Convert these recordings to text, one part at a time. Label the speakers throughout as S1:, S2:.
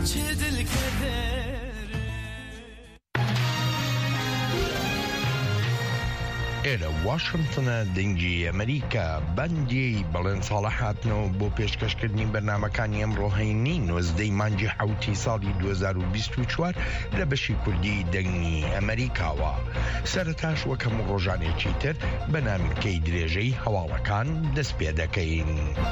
S1: ئێرە واشنگتنە دەنگی ئەمریکا بەندی بەڵێن ساڵەحاتنەوە بۆ پێشکەشکردنی بەرنامەکانی ئەمڕۆهینی 19 مانگی حوتی ساڵی 2024 لە بەشی کوردی دەنگی ئەمریکاوە. سەرەتاش وەک هەموو ڕۆژانێکی تر بە نامکەی درێژەی هەواڵەکان دەست پێ دەکەین.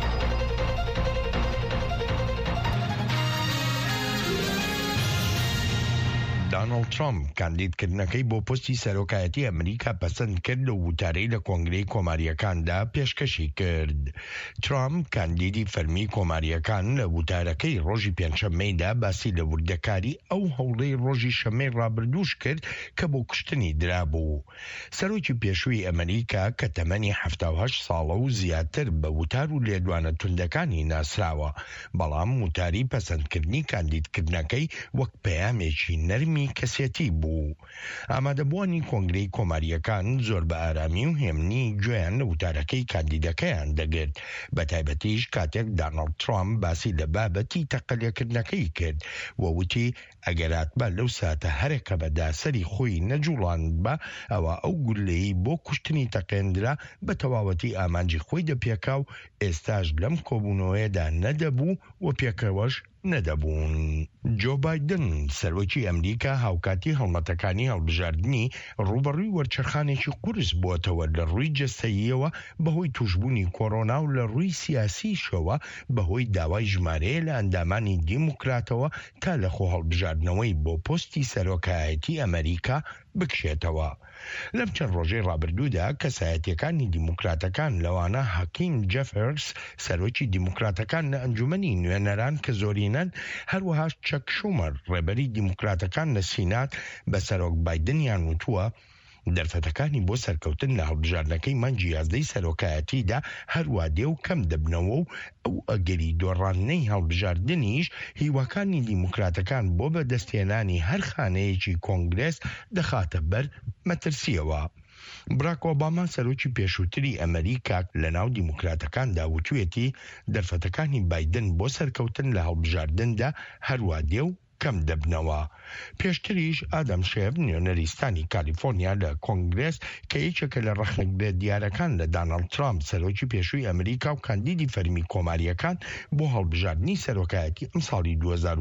S1: دانالد ترامپ کاندیدکردنەکەی بۆ پۆستی سەرۆکایەتی ئەمریکا پەسەند کرد لە وتارەی لە کۆنگرەی کۆماریەکاندا پێشکەشی کرد. ترامپ کاندیدی فەرمی کۆماریەکان لە وتارەکەی ڕۆژی پێنجشەممەیدا باسی لە وردەکاری ئەو هەوڵەی ڕۆژی شەمەی ڕابردووش کرد کە بۆ کوشتنی درابوو. سەرۆکی پێشووی ئەمریکا کە تەمەنی 78 ساڵە و زیاتر بە وتار و لێدوانە توندەکانی ناسراوە، بەڵام وتاری پەسەندکردنی کاندیدکردنەکەی وەک پەیامێکی نەرمی کەسێتی بوو. ئامادەبوانی کۆنگرەی کۆماریەکان زۆر بە ئارامی و هێمنی گوێیان لە وتارەکەی کاندیدەکەیان دەگرت، بە تایبەتیش کاتێک دانالد ترامپ باسی لە بابەتی تەقەلێکردنەکەی کرد و وتی ئەگەر هاتبە لەو ساتە هەرێکە بەدا سەری خۆی نەجوڵاند بە ئەوە ئەو گولەیی بۆ کوشتنی تەقێندرا بە تەواوەتی ئامانجی خۆی دەپێکا و ئێستاش لەم کۆبوونەوەیەدا نەدەبوو و پێکەوەش نەدەبوون. جۆ بایدن سەرۆکی ئەمریکا هاوکاتی هەڵمەتەکانی هەڵبژاردننی ڕوبەڕووی وەرچەرخانێکی قورس بووەتەوە لە ڕووی جەستەییەوە بەهۆی توشبوونی کۆڕۆنا و لە ڕووی سیاسیشەوە بەهۆی داوای ژمارەیە لە ئەندامانی دیموکراتەوە تا لە خۆ هەڵبژاردنەوەی بۆ پۆستی سەرۆکایەتی ئەمریکا بکشێتەوە. لەم چەند ڕۆژەی ڕابردوودا کەسایەتیەکانی دیموکراتەکان لەوانە حەکیم جەفرس سەرۆکی دیموکراتەکان لە ئەنجومەنی نوێنەران کە زۆرینەن، هەروەها چەک شومەر ڕێبەری دیموکراتەکان لە سینات بە سەرۆک بایدنیان وتووە دەرفەتەکانی بۆ سەرکەوتن لە هەڵبژاردنەکەی مانگی 11 سەرۆکایەتیدا هەروە دێ و کەم دەبنەوە و ئەو ئەگەری دۆڕاننەی هەڵبژاردننیش هیواکانی دیموکراتەکان بۆ بەدەستێنانی هەر خانەیەکی کۆنگرێس دەخاتە بەر مەترسیەوە. براک ئۆباما سەرۆکی پێشووتری ئەمریکا لە ناو دیموکراتەکاندا وتوێتی دەرفەتەکانی بایدن بۆ سەرکەوتن لە هەڵبژاردندا هەروە دێ و کەم دەبنەوە. پێشتریش ئادەم شێف نوێنەریستانی کالیفۆرنیا لە کۆنگرێس کە یەکێکە لە ڕەخنەگرێ دیارەکان لە دانالد ترامپ سەرۆکی پێشووی ئەمریکا و کاندیدی فەرمی کۆماریەکان بۆ هەڵبژاردننی سەرۆکایەتی ئەم ساڵی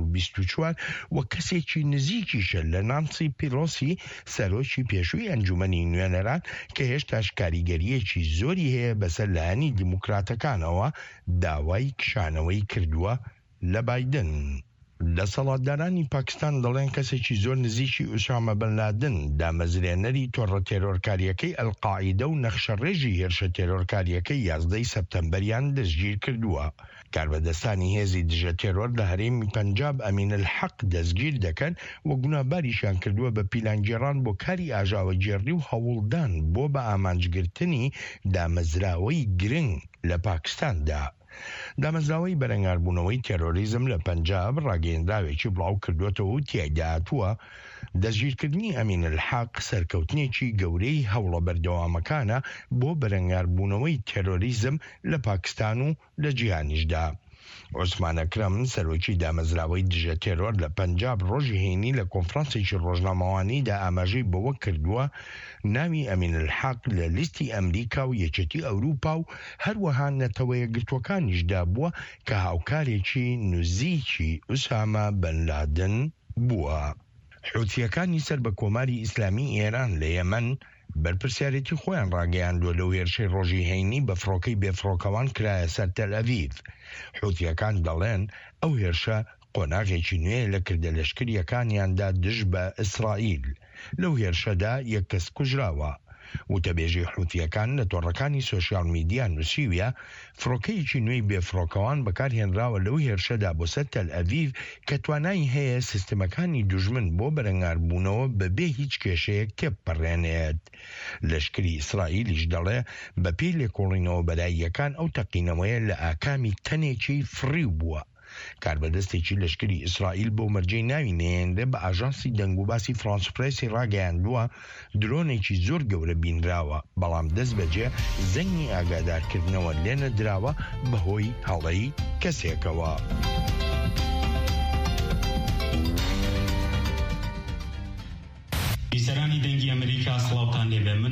S1: 2024 وە کەسێکی نزیکیشە لە نانسی پیلۆسی سەرۆکی پێشووی ئەنجومەنی نوێنەران کە هێشتاش کاریگەریەکی زۆری هەیە بەسەر لایەنی دیموکراتەکانەوە داوای کشانەوەی کردووە لە بایدن. دەسەڵاتدارانی پاکستان دەڵێن کەسێکی زۆر نزیکی ئوسامە بن لادن دامەزرێنەری تۆڕە تێرۆرکاریەکەی ئەلقاعیدە و نەخشەڕێژی هێرشە تێرۆرکاریەکەی 11 سەپتەمبەریان دەستگیر کردووە. کاربەدەستانی هێزی دژە تێرۆر لە هەرێمی پەنجاب ئەمین الحەق دەستگیر دەکەن و گوناباریشیان کردووە بە پیلانگێڕان بۆ کاری ئاژاوەجێڕی و هەوڵدان بۆ بە ئامانجگرتنی دامەزراوەی گرنگ لە پاکستاندا. دامەزراوەی بەرەنگاربوونەوەی تێرۆریزم لە پەنجاب ڕاگەیەندراوێکی بڵاو کردوێتەوە و تیایدا هاتووە دەستگیرکردنی ئەمین الحەق سەرکەوتنێکی گەورەی هەوڵە بەردەوامەکانە بۆ بەرەنگاربوونەوەی تێرۆریزم لە پاکستان و لە جیهانیشدا. عوسمان ئەکرەم سەرۆکی دامەزراوەی دژە تێرۆر لە پەنجاب ڕۆژی هەینی لە کۆنفرانسێکی ڕۆژنامەوانیدا ئاماژەی بەوە کردووە ناوی ئەمین الحەق لە لیستی ئەمریکا و یەکێتی ئەوروپا و هەروەها نەتەوە یەکگرتوەکانیشدا بووە کە هاوکارێکی نزیکی ئوسامە بن لادن بووە. حوتیەکانی سەر بە کۆماری ئیسلامی ئێران لە یەمەن بەرپرسیارەتی خۆیان ڕاگەیاندووە لەو هێرشەی ڕۆژی هەینی بە فڕۆکەی بێفڕۆکەوان کرایە سەر تەل ئەڤیڤ. حوتیەکان دەڵێن ئەو هێرشە قۆناغێکی نوێ لە کردە لەشکریەکانیاندا دژ بە ئیسرائیل. لەو هێرشەدا یەک کەس کوژراوە. وتەبێژی حوتیەکان لە تۆڕەکانی سۆشیال میدیا نووسیویە فڕۆکەیەکی نوێی بێفڕۆکەوان بەکارهێنراوە لەو هێرشەدا بۆ سەر تەل ئەڤیڤ کە توانایی هەیە سیستەمەکانی دوژمن بۆ بەرەنگاربوونەوە بەبێ هیچ کێشەیەک تێپەڕێنێت. لەشکری ئیسرائیلیش دەڵێ بەپێی لێکۆڵینەوە بەلاییەکان ئەو تەقینەوەیە لە ئاکامی تەنێکی فڕیو بووە. کاربەدەستێکی لەشکری ئیسرائیل بۆ مەرجەی ناوی نێنرێ بە ئاژانسی دەنگوباسی فرانس پرێسی ڕاگەیاندووە درۆنێکی زۆر گەورە بینراوە، بەڵام دەست بەجێ زەنگی ئاگادارکردنەوە لێ نەدراوە بەهۆی هەڵەی کەسێکەوە.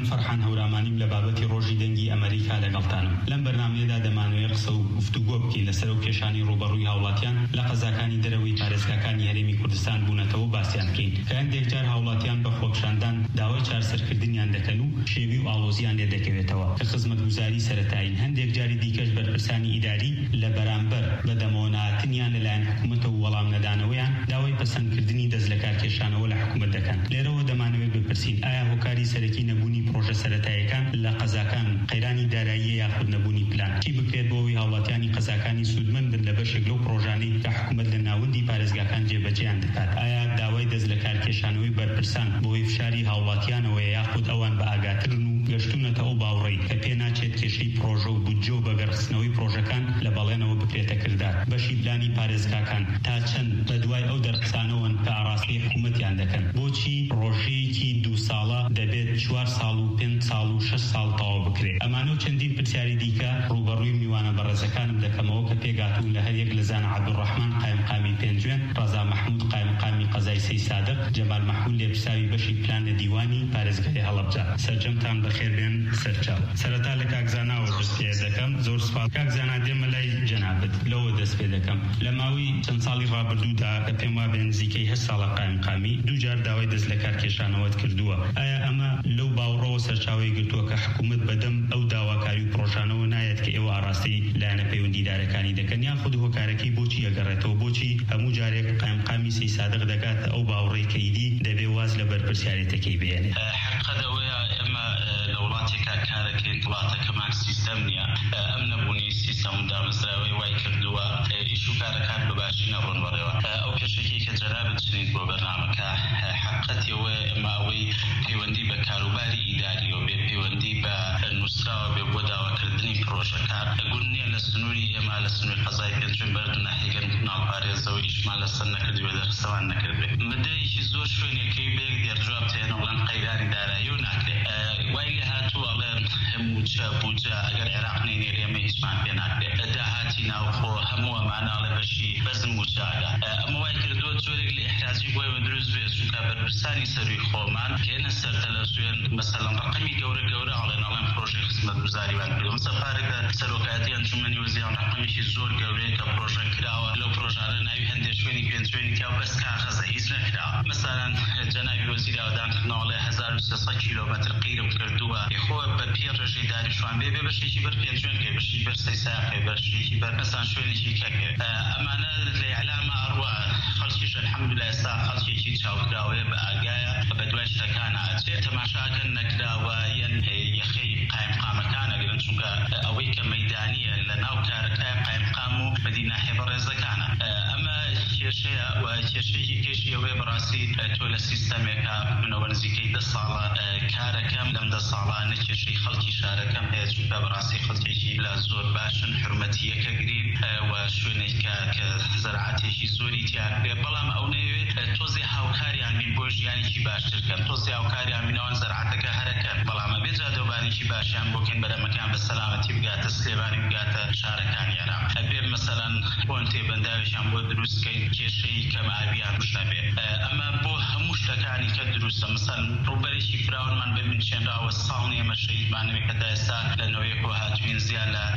S2: فەرحان هەورامانیم لە بابەتی ڕۆژی دەنگی ئەمریکا لەگەڵتانم. لەم بەرنامەیەدا دەمانوێت قسە و گفتوگۆ بکەین لەسەر و کێشانی ڕوبەڕووی هاوڵاتیان لە قەزاکانی دەرەوەی پارێزگاکانی هەرێمی کوردستان بوونەتەوە باسییان بکەین کە هەندێک جار هاوڵاتیان بە خۆپشاندان داوای چارەسەرکردنیان دەکەن و شێوی و ئاڵۆزیان لێ دەکەوێتەوە کە خزمەتگوزاری سەرەتایین. هەندێک جاری دیکەش بەرپرسانی ئیداری لە بەرامبەر بە دەمەوەناتنیان لەلایەن حکوومەتە و وەڵام نەدانەوەیان داوای پەسەندکردنی دەست لە کارکێشانەوە لە حکوومەت دەکەن. لێرەوە دەمانەوێت بپرسین ئایا هۆکاری سەرەکی نەبوونی پرۆژە سەرەتاییەکان لە قەزاکان قەیرانی داراییە یاخود نەبوونی پلان چی بکرێت بۆەوەی هاوڵاتیانی قەزاکانی سوودمەند بن لە بەشێک لەو پرۆژانەی کە حکوومەت لە ناوەندی پارێزگاکان جێبەجێیان دەکات؟ ئایا داوای دەست لە کارکێشانەوەی بەرپرسان بۆی فشاری هاوڵاتیانەوەیە یاخود ئەوان بە ئاگاترن و گەشتونەتە ئەو باوڕێی کە پێ ناچێت کێشەی پرۆژە و بودجە و بەگەڕخستنەوەی پرۆژەکان لە بەڵێنەوە بکرێتە کردار؟ بەشی پلانی پارێزگاکان تا چەند بە دوای ئەو دەرخستانەوەن کە ئاڕاستی حکوومەتیان دەکەن؟ بۆچی ڕۆژەیەکی 2 ساڵە دەبێت 4 ساڵ و 5 ساڵ و 6 ساڵ تەواو بکرێت؟ ئەمانە و چەندین پرسیاری دیکە ڕوبەڕووی میوانە بەڕێزەکانم دەکەمەوە کە پێگاتوو لە هەریەک لە زان عەبدوڕەحمان قایمقامی پێنجوێن، ڕەزا مەحموود قایمقامی قەزای سەی سادق، جەمال مەحموود لێپرساوی بەشی پلان لە دیوانی پارێزگای هەڵەبجە. سەرجەمتان بەخێر بێن سەرچاو. سەرەتا لە کاکزاناوە دەستپێ دەکەم. زۆر سوپاس کاکزانا، دێمە لای جەنابەت لەوە دەست پێ دەکەم. لە ماوەی چەند ساڵی ڕابردوودا کە پێم وا بێ نزیکەی 8 ساڵە قایمقامی دووجار داوای دەست لە کارکێشانەوەت کردووە. ئایا ئەمە لەو باوڕەوە سەرچاوی گرتووە کە حکوومەت بەدەم ئەو داواکاری و پرۆژانەوە نایەت کە ئێوە ئاڕاستی لایەنە پەیوەندیدارەکانی دەکەن یاخود هۆکارەکەی بۆچی ئەگەڕێتەوە؟ بۆچی هەموو جارێک قایمقامی سەی سادق دەکاتە ئەو باوڕەی کەیدی دەبێ واز لە بەرپرسیارەتەکەی بێنێ؟
S3: حقەدەوەیە ئێمە لە وڵاتێکا کارەکەین وڵاتەکەمان سیستەم نییە. ئەم نەبوونی سیستەم و دامەزراوەی وای کردووە ئیش و کارەکان بەباشی نەڕۆن بەڕێوە. ئەو پێشەکی کە جەنابەت چنیت بۆ بەرنامەکە حقەتەوە ئێمە ئەوەی پەیوەندی بە کاروباری ئیداری و بێ پەیوەندی بە نووسراوە بێ بۆ داواکردنی پرۆژەکان گونیە لە سنووری ئێمە لە سنووری قەزای پێنجوێن بەردن ناحیەکەن ناڵپارێزەوە ئیشمان لەسەر نەکردوێ دەرخستەوان نەکردبێ. مدەیەکی زۆر شوێنێکەی بێک دێرجواب تێنە بڵێن قەیرانی دارایی و ناکرێت. وای لێ هاتوو ئەڵێن هەمووچە بوجە ئەگەر عێراق نینێ ئێمە هیچمان پێ ناکرێت. داهاتی ناوخۆ هەموو ئەماناڵێ بەشی بەزم و چاگە. ئەمە وای کردووە جۆرێک لە ئیحرازی بۆی بە دروست بێت چونکە بەرپرسانی سەروی خۆمان کێنە سەر تەلەڤیزیۆن مەسەڵەن ڕقەمی گەورە ئەڵێن پرۆژەی خزمەتگوزاریوان کردووە. سەفارەکە سەرۆکایەتی ئەنجومەنی وەزیران ڕقەمێکی زۆر گەورەیە کە پرۆژە کراوە. لەو پرۆژانە ناوی هەندێک شوێنی پێنجوێنی کا بەس کاغەزە هیچ نەکراوە. مەسەڵەن جەنابی وەزیری ئاودانکردنەوەڵێ 1300 کیلۆمەتر قیرم کردووە. یخۆ بە پێ ڕێژەی داریشوان بێ بەشێکی بەر پێنجوێن کێ بەشی بەر سەی ساقێ بەشێکی بەر مەسان شوێنێکی کەکێ. ئەمانە لە ئیعلامە ئەڕوا خەڵکیش الحەمدولله ئێستا خەڵکێکی چاوکراوەیە بە ئاگایە بە دوای شتەکانە ئەچێت تەماشاکەن نەکراوە یەن یەخەی قایمقامەکان ئەگرن چونکە ئەوەی کە مەیدانیە لە ناو کارەکە قایمقام و بەدیناحێ بەڕێزەکانە. ئەمە کێشەیە و کێشەیەکی کێشی ئەوەیە بەڕاستی تۆ لە سیستەمێکە منەوە نزیکەی 10 ساڵە کارەکەم لەم 10 ساڵانە کێشەی خەڵکی شارەکەم هەیە چونکە بەڕاستی خەڵکێکی لە زۆر باشن حرمەتیەکە گرین و شوێنێکە کە زەرعاتێکی زۆری تیاکرێ بەڵام ئەو نەوێت تۆزی هاوکاریان بین بۆ ژیانێکی باشترکەن تۆزی هاوکاریان بینەوەن زەرعاتەکە هەرەکەن بەڵامە بێت جادەوبانێکی باشیان بۆکەن بەرەمەکان بە سەلامەتی بگاتە سلێبانی بگاتە شارەکان یارام هەبێ مەسەلەن پۆنتێ بەنداویشان بۆ دروستکەین کێشەی کەمئاویان بشەبێ. ئەمە بۆ هەموو شتەکانی کە دروستە مەسەلەن ڕووبەرێکی فراوانمان ببینچێنراوە ساڵ نیە مەشەیدمانەوێت کە تا ئێستا لە نەوەیەک و هاتوین زیان لە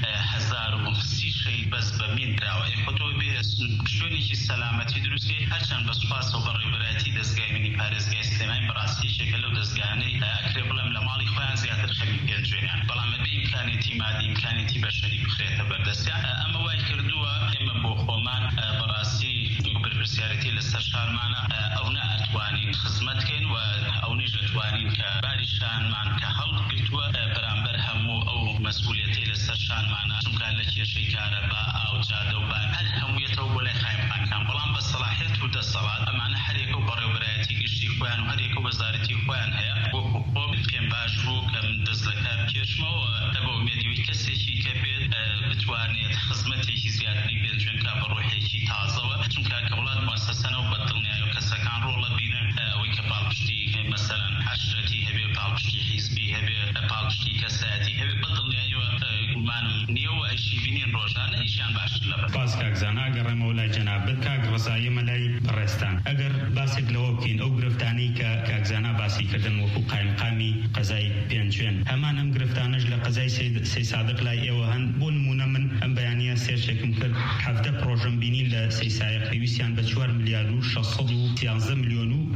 S3: 1030 شەید بەس بە مین دراوە. خۆتۆ بێ شوێنێکی سەلامەتی دروستکەی هەرچەند بە سوپاسەوە بە ڕێبەرایەتی دەستگای منی پارێزگای سلێمانی بەڕاستی یەکێکە لەو دەستگانەی ئەکرێ بڵێم لە ماڵی خۆیان زیاتر خەمی پێنجوێنیان بەڵام بێ ئیمکانێتی مادی ئیمکانێتی بەشەری بخرێتە بەردەستیان. ئەمە وای کردووە ئێمە بۆ خۆمان بەڕاستی بەرپرسیارەتی لەسەر شارمانە ئەوە ئەتوانین خزمەتکەین و ئەوەش ئەتوانین کە باریشانمان کە هەڵگرتووە بەرامبەر هەموو ئەو مەسئولیەتی لەسەر شانمانە چونکە لە کێشەی کارەبا ئاو جادە و بان هەر هەموویەتەوە بۆ لای قایمقامەکان بەڵام بە سەلاحیەت و دەسەڵات ئەمانە هەرێکە و بەڕێوەبەرایەتی گشتی خۆیان و هەرێکە و وەزارەتی خۆیان هەیە. وەکو خۆ پێم باش بوو کە من دەست لە کار بکێشمەوە بە ئومێدیەوەی کەسێکی کە بێت بتوانێت خزمەتێکی زیاتری پێنجوێن کا بە ڕۆحێکی تازەوە چونکە کە وڵات موسەسەنە و بەدڵنیایی و کەسەکان ڕۆڵە بینن ئەوەی کە پاڵپشتی مەسەلەن عەشرەتی هەبێ پاڵپشتی حیزبی هەبێ پاڵپشتی کەسایەتی هەبێ بەدڵنیاییەوە گومانم نییە و ئەیشی بینین ڕۆژانە ئیشیان باشتر لەبەر.
S2: باز کاکزانا گەڕێمەوە لای جەنابەت کاک ڕەزاییەمە لای بەڕێز بەڕێستان ئەگەر باسێک لەوە بکەین ئەو گرفتانەی کە کاکزانا باسی کردن وەکو قایمقامی قەزای پێنجوێن هەمان ئەم گرفتانەش لە قەزای سەی سادق لای ئێوە هەن بۆ نمونە من ئەم بەیانیە سێرچێکم کرد 17 پرۆژەم بینی لە سەی سایە پێویستیان بە 4 ملیار و 613 ملیۆن و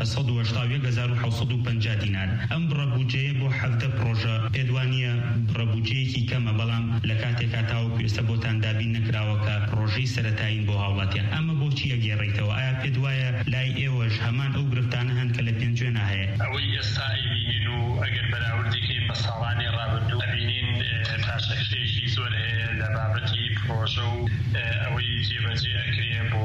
S2: 181,750 دینار ئەم بڕەبوجەیە بۆ 17 پرۆژە پێدوانیە بڕەبوجەیەکی کەمە بەڵام لە کاتێکا تاوەکو ئێستا بۆتان دابین نەکراوە کە پرۆژەی سەرەتایین بۆ هاوڵاتیان ئەمە بۆچی ئەگێڕێیتەوە ئایا پێت وایە لای ئێوەش هەمان ئەو گرفتانە هەن کە لە پێنجوێنە هەیە
S4: ئەوەی ئێستا ئەیبینین و ئەگەر بەراوردیکەین بە ساڵانی ڕابردوو ئەبینین پاشەکشەیەکی زۆر هەیە لە بابەتی پرۆژە و ئەوەی جێبەجێ ئەکرێ بۆ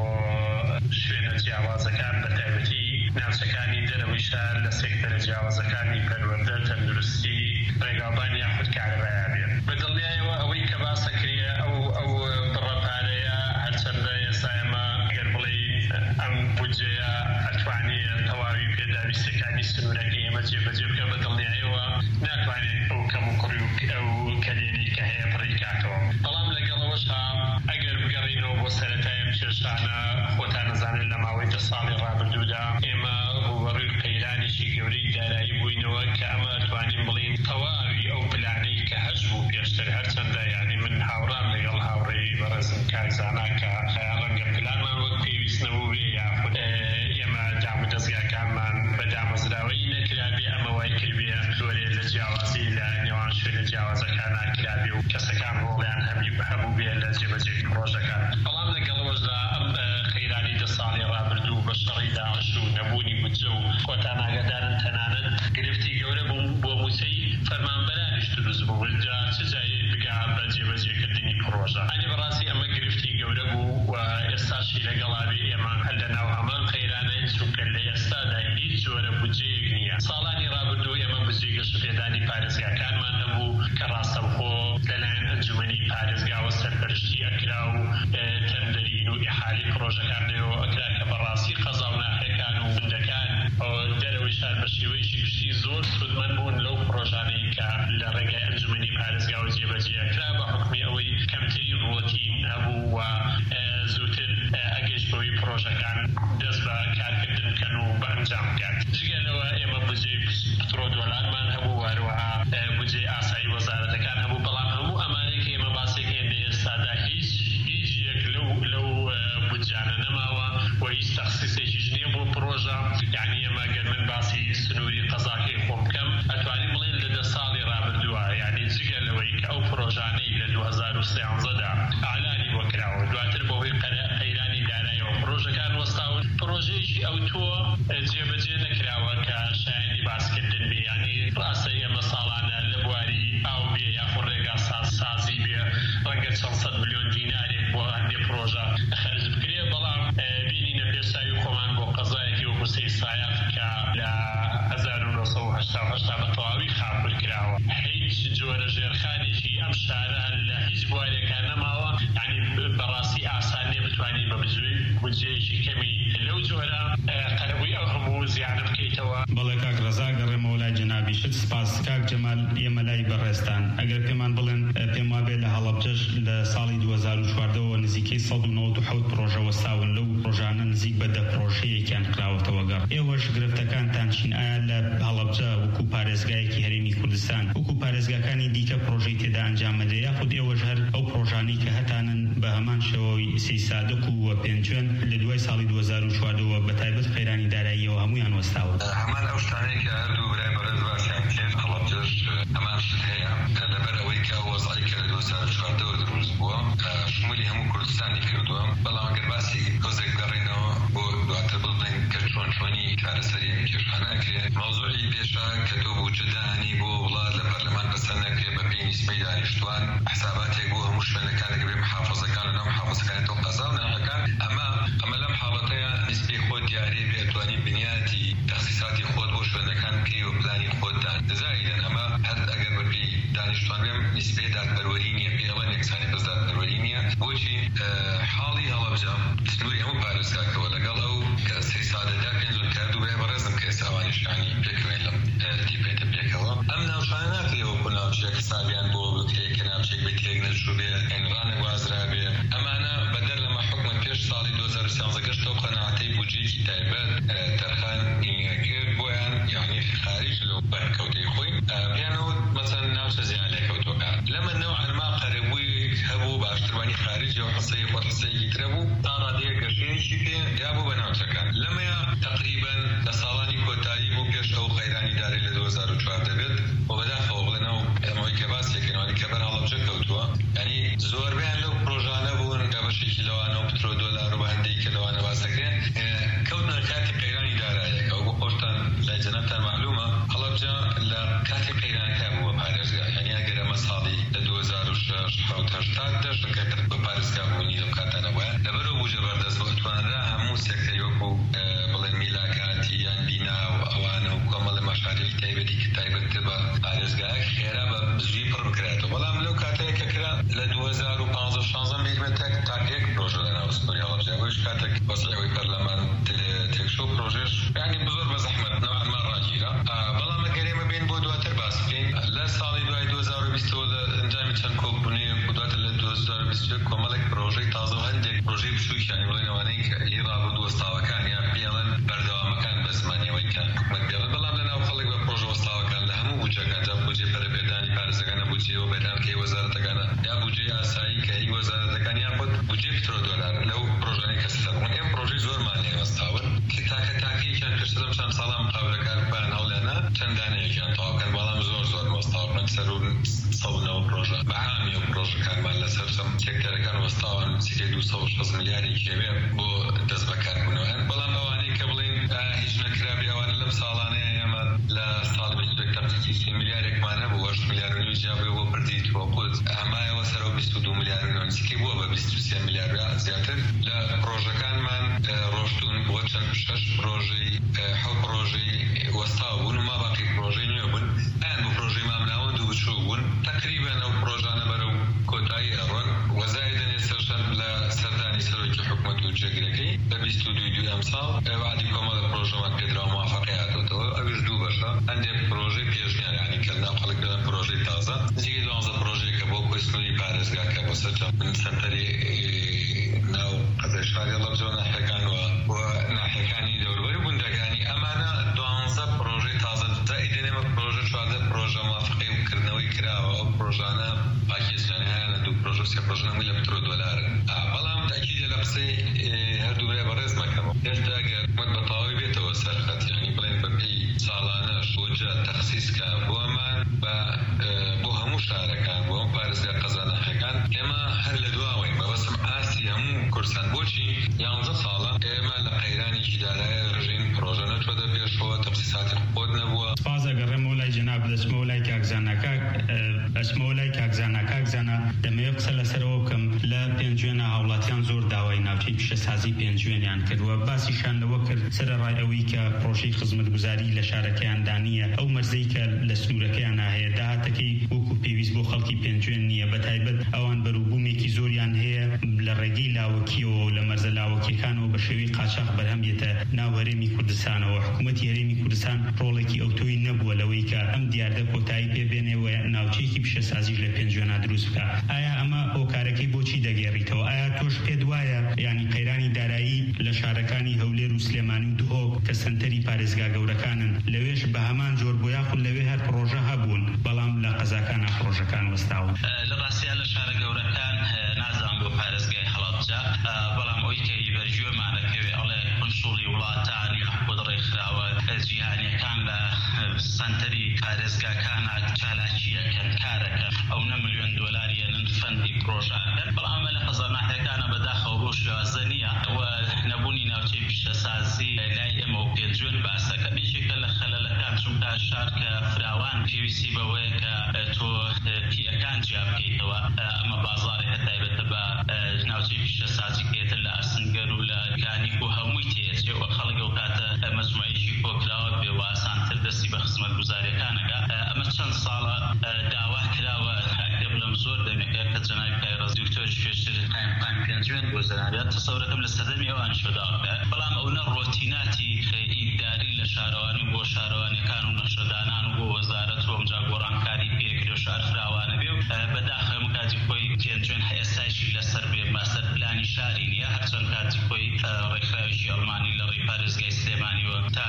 S4: شوێنە جیاوازەکان بە تایبەتی ناوچەکانی دەرەوەی شار لە سێکتەرە جیاوازەکانی پەروەردە تەندروستی ڕێگاڵبان یاخود کارەبایە بێت بەدڵنیایەوە ئەوەی کە باسەکرێ ئەو بڕەپارەیە هەرچەندە ئێستا ئێمە ئەگەر بڵێین ئەم بودجەیە ئەتوانێت تەواوی پێداویستەکانی سنوورەکەی ئێمە جێبەجێ بکە بەدڵنیایەوە ناتوانێت ئەو کەم و کوڕی و ئەو کەلێنی کە هەیە بڕی کاتەوە بەڵام لەگەڵەوەشا ئەگەر بگەڕینەوە بۆ سەرەتای ئەم کێشانە خۆتان نەزانن لە ماوەی 10 ساڵی ڕابردوودا ئێمە ڕوبەڕووی قەیرانێکی گەورەی دارایی بووینەوە کە ئەمە ئەتوانین بڵین تەواوی ئەو پلانەی کە هەش بوو پێشتر هەرچەندە یعنی من هاوڕام لەگەڵ هاوڕێی بەڕێزم کاکزانا کە ڕەنگە پلانمان وەک پێویست نەبوو بێ یاخود ئێمە دام و دەستگاکانمان بە دامەزراوەی نەکرابێ ئەمە وای کردبێ زۆرێ لە جیاوازی لە نێوان شوێنە جیاوازەکان ناکرابێ و کەسەکان ڕۆڵیان هەبوو بێ لە جێبەجێی پرۆژەکان بەڵام لەگەڵەوەشدا ئەم خەیرانی 10 ساڵی ڕابردوو بە شەڕی داعش و نەبوونی بودجە و خۆتان ئاگادارن تەنانەت گرفتی گەورە بۆ موسەی فەرمانبەرانیش دروست بوو جا چ جایی بگا بە جێبەجێکردنی پرۆژە ئەنی بەڕاستی ئەمە گرفتی گەورە بوو و ئێستاشی لەگەڵاوی ئێمە هەر لەناو هەمان خەیرانەیە چونکە لە ئێستادا هیچ جۆرە بودجەیەک نییە ساڵانی ڕابردوو ئێمە بودجەی گەشتپێدانی پارێزگاکانمان هەبوو کە ڕاستەوخۆ لەلایەن ئەنجومەنی پارێزگاوە سەرپەرشتی ئەکرا و تەندەرین و ئیحالی پرۆژەکانەوە ئەکرا کە بەڕاستی قەزا و ناحەکان و بندەکان دەرەوەی شار بە شێوەیەکی گشتی زۆر سودمەند بوون لەو پرۆژانەی کە لە ڕێگای ئەنجومەنی پارێزگاوە جێبەجێ ئەکرا بە حکمی ئەوەی کەمترین ڕۆتین هەبوو و زووتر ئەگەشتەوەی پرۆژەکان دەست بە کارکردن بکەن و بە ئەنجام بکات جگەلەوە ئێمە بودجەی پترۆ دۆلارمان هەبوو وەروەها بودجەی ئاسایی وەزارەتەکان هەبوو بەڵام هەموو ئەمانەی کە ئێمە باسێکێن لە ئێستادا هیچ یەک لەو بودجانە نەماوە و هیچ تەخسیسێکیش نییە بۆ پرۆژە یعنی ئێمە گەر من باسی سنووری قەزاکەی خۆم بکەم ئەتوانین بڵێن لە 10 ساڵی ڕابردووە یعنی جگە لەوەی کە ئەو پرۆژانەی لە 2013دا ئاعلانی بۆ کراوە دواتر بەهۆی قەیرانی داراییەوە پرۆژەکان وەستاون پرۆژەیەکی ئەو تۆ جێبەجێ نەکراوە کە شایەنی باسکردن بێ ینی ڕاستە ئێمە ساڵانە لە بواری ئاو بێ یاخۆ ڕێگا سازی بێ ڕەنگە 400 ملیۆن دینارێک بۆ هەندێ پرۆژە خەرج بکرێ بەڵام بینینە پێشاوی خۆمان بۆ قەزایەکی وەکو سەی سایەق کە لە 1988 بە تەواوی خاپر کراوە هیچ جۆرە ژێرخانێکی ئەم شارە لە هیچ بوارێکە نەماوە ینی بەڕاستی ئاسان نێ بتوانین بە بودجەیەکی کەمی لەو جۆرە قەرەبووی ئەو هەموو زیانە بکەیتەوە.
S2: بەڵێ کاک ڕەزا گەڕێمەوە لای جەنابی شت سپاس. کاک جەمال ئێمە لای بەڕێستان ئەگەر پێمان بڵێن پێم وابێ لە هەڵەبجەش لە ساڵی 2014ەوە نزیکەی 197 پرۆژە وەستاون لەو پرۆژانە نزیک بە 10 پرۆژەیەکیان کراوەتەوە گەڕ ئێوەش گرفتەکانتان چین ئایا لە هەڵەبجە وەکو پارێزگایەکی هەرێمی کوردستان وەکو پارێزگاکانی دیکە پرۆژەی تێدا ئەنجام بدە یاخود ئێوەش هەر ئەو پرۆژانەی کە هەتانن بە هەمان شێوەی سەی سادق و پێنجوێن لە دوای ساڵی 2014ەوە بە تایبەت خەیرانی داراییەوە هەمویان وەستاون
S5: هەمان ئەو شتانەی کە هەردوو برای بەڕێز باسییان کرد هەڵەبجەش هەمان شت هەیە لەبەر ئەوەی کە وەزعی کە لە 2014ەوە دروست بووە شمولی هەموو کوردستانی کردووە بەڵام ئەگەر باسی کۆزێک گەڕێنەوە بۆ دواتر بڵێن کە چۆنی کارەسەری کێشانە ئەکرێت مەوزوعی پێشا کە تۆ بودجەدانی بۆ وڵات لە پەرلەمان بەسەر نەکرێت بە پێی نیسبەی دانیشتوان حساباتێک بۆ هەموو شوێنەکانێک بێ محافەزەکان و نەمحافەزەکانی تۆ قەزا و نەحەکان ئەمە لەم حاڵەتەیە نیسبەی خۆت دیاری بێ توانی بنیاتی تەخسیساتی خۆت بۆ شوێنەکان بکەی و پلانی خۆتدان زائیدەن ئەمە هەر ئەگەر بە پێی دانیشتوان بێم نیسبەی دادپەروەری نییە پێڵەن یەکسانی بەس دادپەروەری نییە بۆچی حاڵی هەڵەبجە سنووری هەموو پارێزگاکەوە لەگەڵ ئەو کە سەی سادەدا پێنجۆن کارد و بەڕێزم کە ئێساوانیشانی پێکوێن لەم دیپێتە پێکەوە ئەم ناوچانە ناکرێەوە بۆ ناوچەیەک حسابیان بۆ بکرێت کە ناوچێک بە تێک نەچوو بێ ئەنرانە وازرا بێ ئەمانە بەدەر لەمە حکومە پێش ساڵی 2013 گەشتەوە قەناعەتەی بودجەیەکی تایبەت تایبەت تەرخانی کرد بۆیان یعنی خارج لەو بەرکەوتەی خۆی پیانەوە مەسەن ناوچە زیان لێکەوتوەکان لەمە نەوعەن ما قەرەبووی هەبوو باشتربانی خارجی و حسەی خۆ حسەیەکی ترە بوو تا ڕادەیە گەشتێنێکی پێ یا بوو بە ناوچەکان لەمەیە تقریبا لە ساڵانی کۆتایی بۆ پێش ئەو قەیرانی دارەی لە 2004 دەبێت و بەداخەوە بڵێنەوە ئەمەوەی کە باسێکەوەی کە بەر هەڵەبجە کەوتووە ینی زۆربیان لەو پرۆژانە بوون کە بەشێکی لەوانە و پترۆ دۆلار و هەندێک کە لەوانە باسەکرێن کەوتنە کاتی قەیرانی دارایەکە و بۆ خۆشتان لای جەنابتان معلومە هەڵەبجە لە کاتی قەیرانەکە بووە پارێزگا ینی ئەگەر ئەمە ساڵی لە 2006 1970 دەشتەکە کرد بە پارێزگا بوونی لەو کاتانە وایە لەبەرەوە بووجە بەردەست بۆ توانرا هەموو سێکتەری وەکو بڵێن میلاکاتی یان بینا و ئەوانە و کۆمەڵی مەشاریعی تایبەتی کە تایبەت بە پارێزگایەک خێرا بە زووی پڕ بکرێتەوە بەڵام لەو کاتەیە کە کرا لە 2015 بیرمە تاک پرۆژە لەناو سنووری هەڵەبجە ئەوەش کاتێک وەسیعەوەی پەرلەمان تێکشۆ پرۆژێش ینی بزۆر بە زەحمەت نەوەنما ڕاگیرا بەڵام ئەگەر ئێمە بێن بۆ دواتر باس بکەین لە ساڵی دوای 2020 لە ئەنجامی چەند کۆبوونەیە دواتر لە 2021 کۆمەڵێک پرۆژەی تازە و هەندێک پرۆژەی بچووکیانی بڵێن ئەوانەی کە ڕابرد وەستاوەکان یان پێڵەن بەردەوامەکان بە زمانیەوەی کە حکومەت پێڵەن بەڵام لەناو خەڵک بە پرۆژە وەستاوەکان لە هەموو بودجەکان جا بودجێ پەرەپێدانی پارێزەکانە بودجێ بەدانکەی وەزارەتەکانە یا بودجێ ئاسایی کە هی وەزارەتەکان یان خۆت بودجێ پترۆ دۆلار لەو پرۆژانەی کە سەربوون ئێمە پرۆژەی زۆرمان لێ وەستاون کە تاکەیەکیان پێشترم چەند ساڵان مقابلەکار بان هەوڵێنە چەند دانەیەکیان تەواوکەن بەڵام زۆر وەستاون سەر و سەونەوە پرۆژە بەعامی و پرۆژەکانمان لەسەر سێکتەرەکان وەستاون سیکەی 260 ملیاردێکی هەبێ بۆ دەست بەکاربوونەوە بەڵام ئەوانەی کە بڵێن هیچ نەکرابێ ئەوانە لەم ساڵانەیە ئێمە لە ساڵ 20 ملیارێکمان هەبوو 8 ملیار و جیابێ بۆ پردیتوە قوت ئەمایەوە سەرەوە 22 ملیار و نسیکەی بووە بە 23 ملیار زیاتر لە پرۆژەکانمان ڕۆشتون بۆ چەند 6 پرۆژەی حەو پرۆژەی وەستاو بوون و ما باقی پرۆژەی نوێ بوون ئەیان بۆ پرۆژەی مامناوەند و بچوو بوون تقریبا ئەو پرۆژانە بەرەو کۆتایی ئەڕۆن وەزای دەنێ سەرشەن لە سەردانی سەرۆکی حکومەت و جێگرەکەی لە 22 ئەمساڵ وعدی کۆمەڵە پرۆژەمان پێدرا و موافقەی هاتووەتەوە ئەویش دوو بەشە هەندێک پرۆژەی پێشنیار ینی کە لەناو خەڵک دەڵێن پرۆژەی تازە نزیکەی 12 پرۆژەیەکە بۆ کۆی سنووری پارێزگاکە بۆ سەرتەری ناو قەزای شاری هەڵەبجە و ناحیەکانەوە و ناحیەکانی دەوروبەری و گوندەکانی ئەمانە 12 پرۆژەی تازە دەنێمە پرۆژە 14 پرۆژە موافقەی وکردنەوەی کراوە ئەو پرۆژانە پاکێزیانیانە دوو پرۆژە سێ پرۆژە هەمووی لە پترۆ دۆلارن بەڵام تاکیدە لە قسەی هەردوو برای بەڕێز مەکەمەوە هێشتا ئەگەر حکومەت بەتەواوی بێتەوە سەرخەت یعنی بڵێن بەپێی ساڵانەش بۆجە تەخسیسکە بۆمان بۆ هەموو شارەکان بۆ ئەم پارێزگا قەزانەحەکان ئێمە هەر لە دواوەین بەبەسم ئاسی هەموو کورسان بۆچی 11 ساڵە ئێمە لە قەیرانێکی دارایە ڕژین پرۆژە نەچۆتە پێشەوە تەخسیساتی خۆت نەبووە
S2: سپاس ئەگەڕێمەوە لای جەناب دەچمەوە لای کاکزانەکە ئەچمەوە لای کاکزانە دەمەوێت قسە لەسەرەوە بکەم لە پێنجوێنە هاوڵاتیان زۆر داوای ناوچەی پیشەسازی پێنجوێنیان کردووە باسیشانەوە کرد سەرەڕای ئەوەی کە پرۆژەی خزمەتگوزاری لە شارەکەیان دانیە ئەو مەرزەی کە لە سنوورەکەیان هەیە داهاتەکەی وەکو پێویست بۆ خەڵکی پێنجوێن نییە بەتایبەت ئەوان بەرووبوومێکی زۆریان هەیە لە ڕێگەی لاوەکیەوە و لە مەرزە لاوەکیەکانەوە بە شێوەی قاچاق بەرهەمێتە ناو هەرێمی کوردستانەوە حکوومەتی هەرێمی کوردستان ڕۆڵێکی ئەوتۆی نەبووە لەوەی کە ئەم دیاردە کۆتایی پێبێنێەوە ناوچەیەکی پیشەسازیش لە پێنجوێنە دروست بکە ئایا ئەمە هۆکارەکەی بۆچی دەگێڕیتەوە ئایا تۆش پێت وایە ینی قەیرانی دارایی لە شارەکانی هەولێر و سلێمانی و دوهۆک کە سنتەری پارێزگا گەورەکانن لەوێش بە هەمان جۆر بۆ یاخود لەوێ هەر پرۆژە هەبوون بەڵام لە قەزاکانە پرۆژەکان وەستاون
S3: لە ڕاستیان لە شارە گەورەکان نازان بۆ پارێزگای هەڵەبجە بەڵام ئەوی کە بەرگوێمانەکەوێ ئەڵێ کنسوڵی وڵاتانی نەخۆت ڕێکخراوە جیهانیەکان لە سنتەری پارێزگاکانە چالاکیەکەن کارەکە ئەو $1 ملیۆن نن فەندی پرۆژەکەن بەڵام لە قەزانەحەکانە بەداخەوە بۆ شێوازە نییە و نەبوونی ناوچەی پیشەسازی لای ئێمە و پێنجوێن باسەکە بێژێکە لە خەلەلەکان چونکە شار کە فراوان پێویستی بەوەیە کە تۆ پیەکان جیا بکەیتەوە ئەمە بازاڕێکە تایبەتە بە ناوچەی پیشەسازی کێتە لە ئەسنگەر و لە کانیک و هەمووی تێچێ و خەڵک ئەو کاتە مەجموعەیەکی کۆکراوە بێ و ئاسانتر دەستی بە خزمەتگوزاریەکانەکە ئەمە چەند ساڵە داوا کراوە ئەگە بڵێم زۆر دەمێکە کە جەنابی کایڕەز دکتۆری پێشتر پێنجوێن بۆ زەرانبێت تەسەورەکەم لە سەردەمی ئەوان شۆداوەکە بەڵام ئەوە ڕۆتیناتی ئیداری لە شارەوانی بۆ شارەوانەکان و نەخشەدانان و بۆ وەزارەت و ئەمجا گۆڕانکاری پێکرێ و شار فراوانە بێ و بەداخەم کاتی خۆی پێنجوێن ئێستایشی لەسەر بێ ماستەر پلانی شاری نییە هەرچەند کاتی خۆی ڕێکخراوێکی ئەڵمانی لە ڕێی پارێزگای سلێمانیەوە تا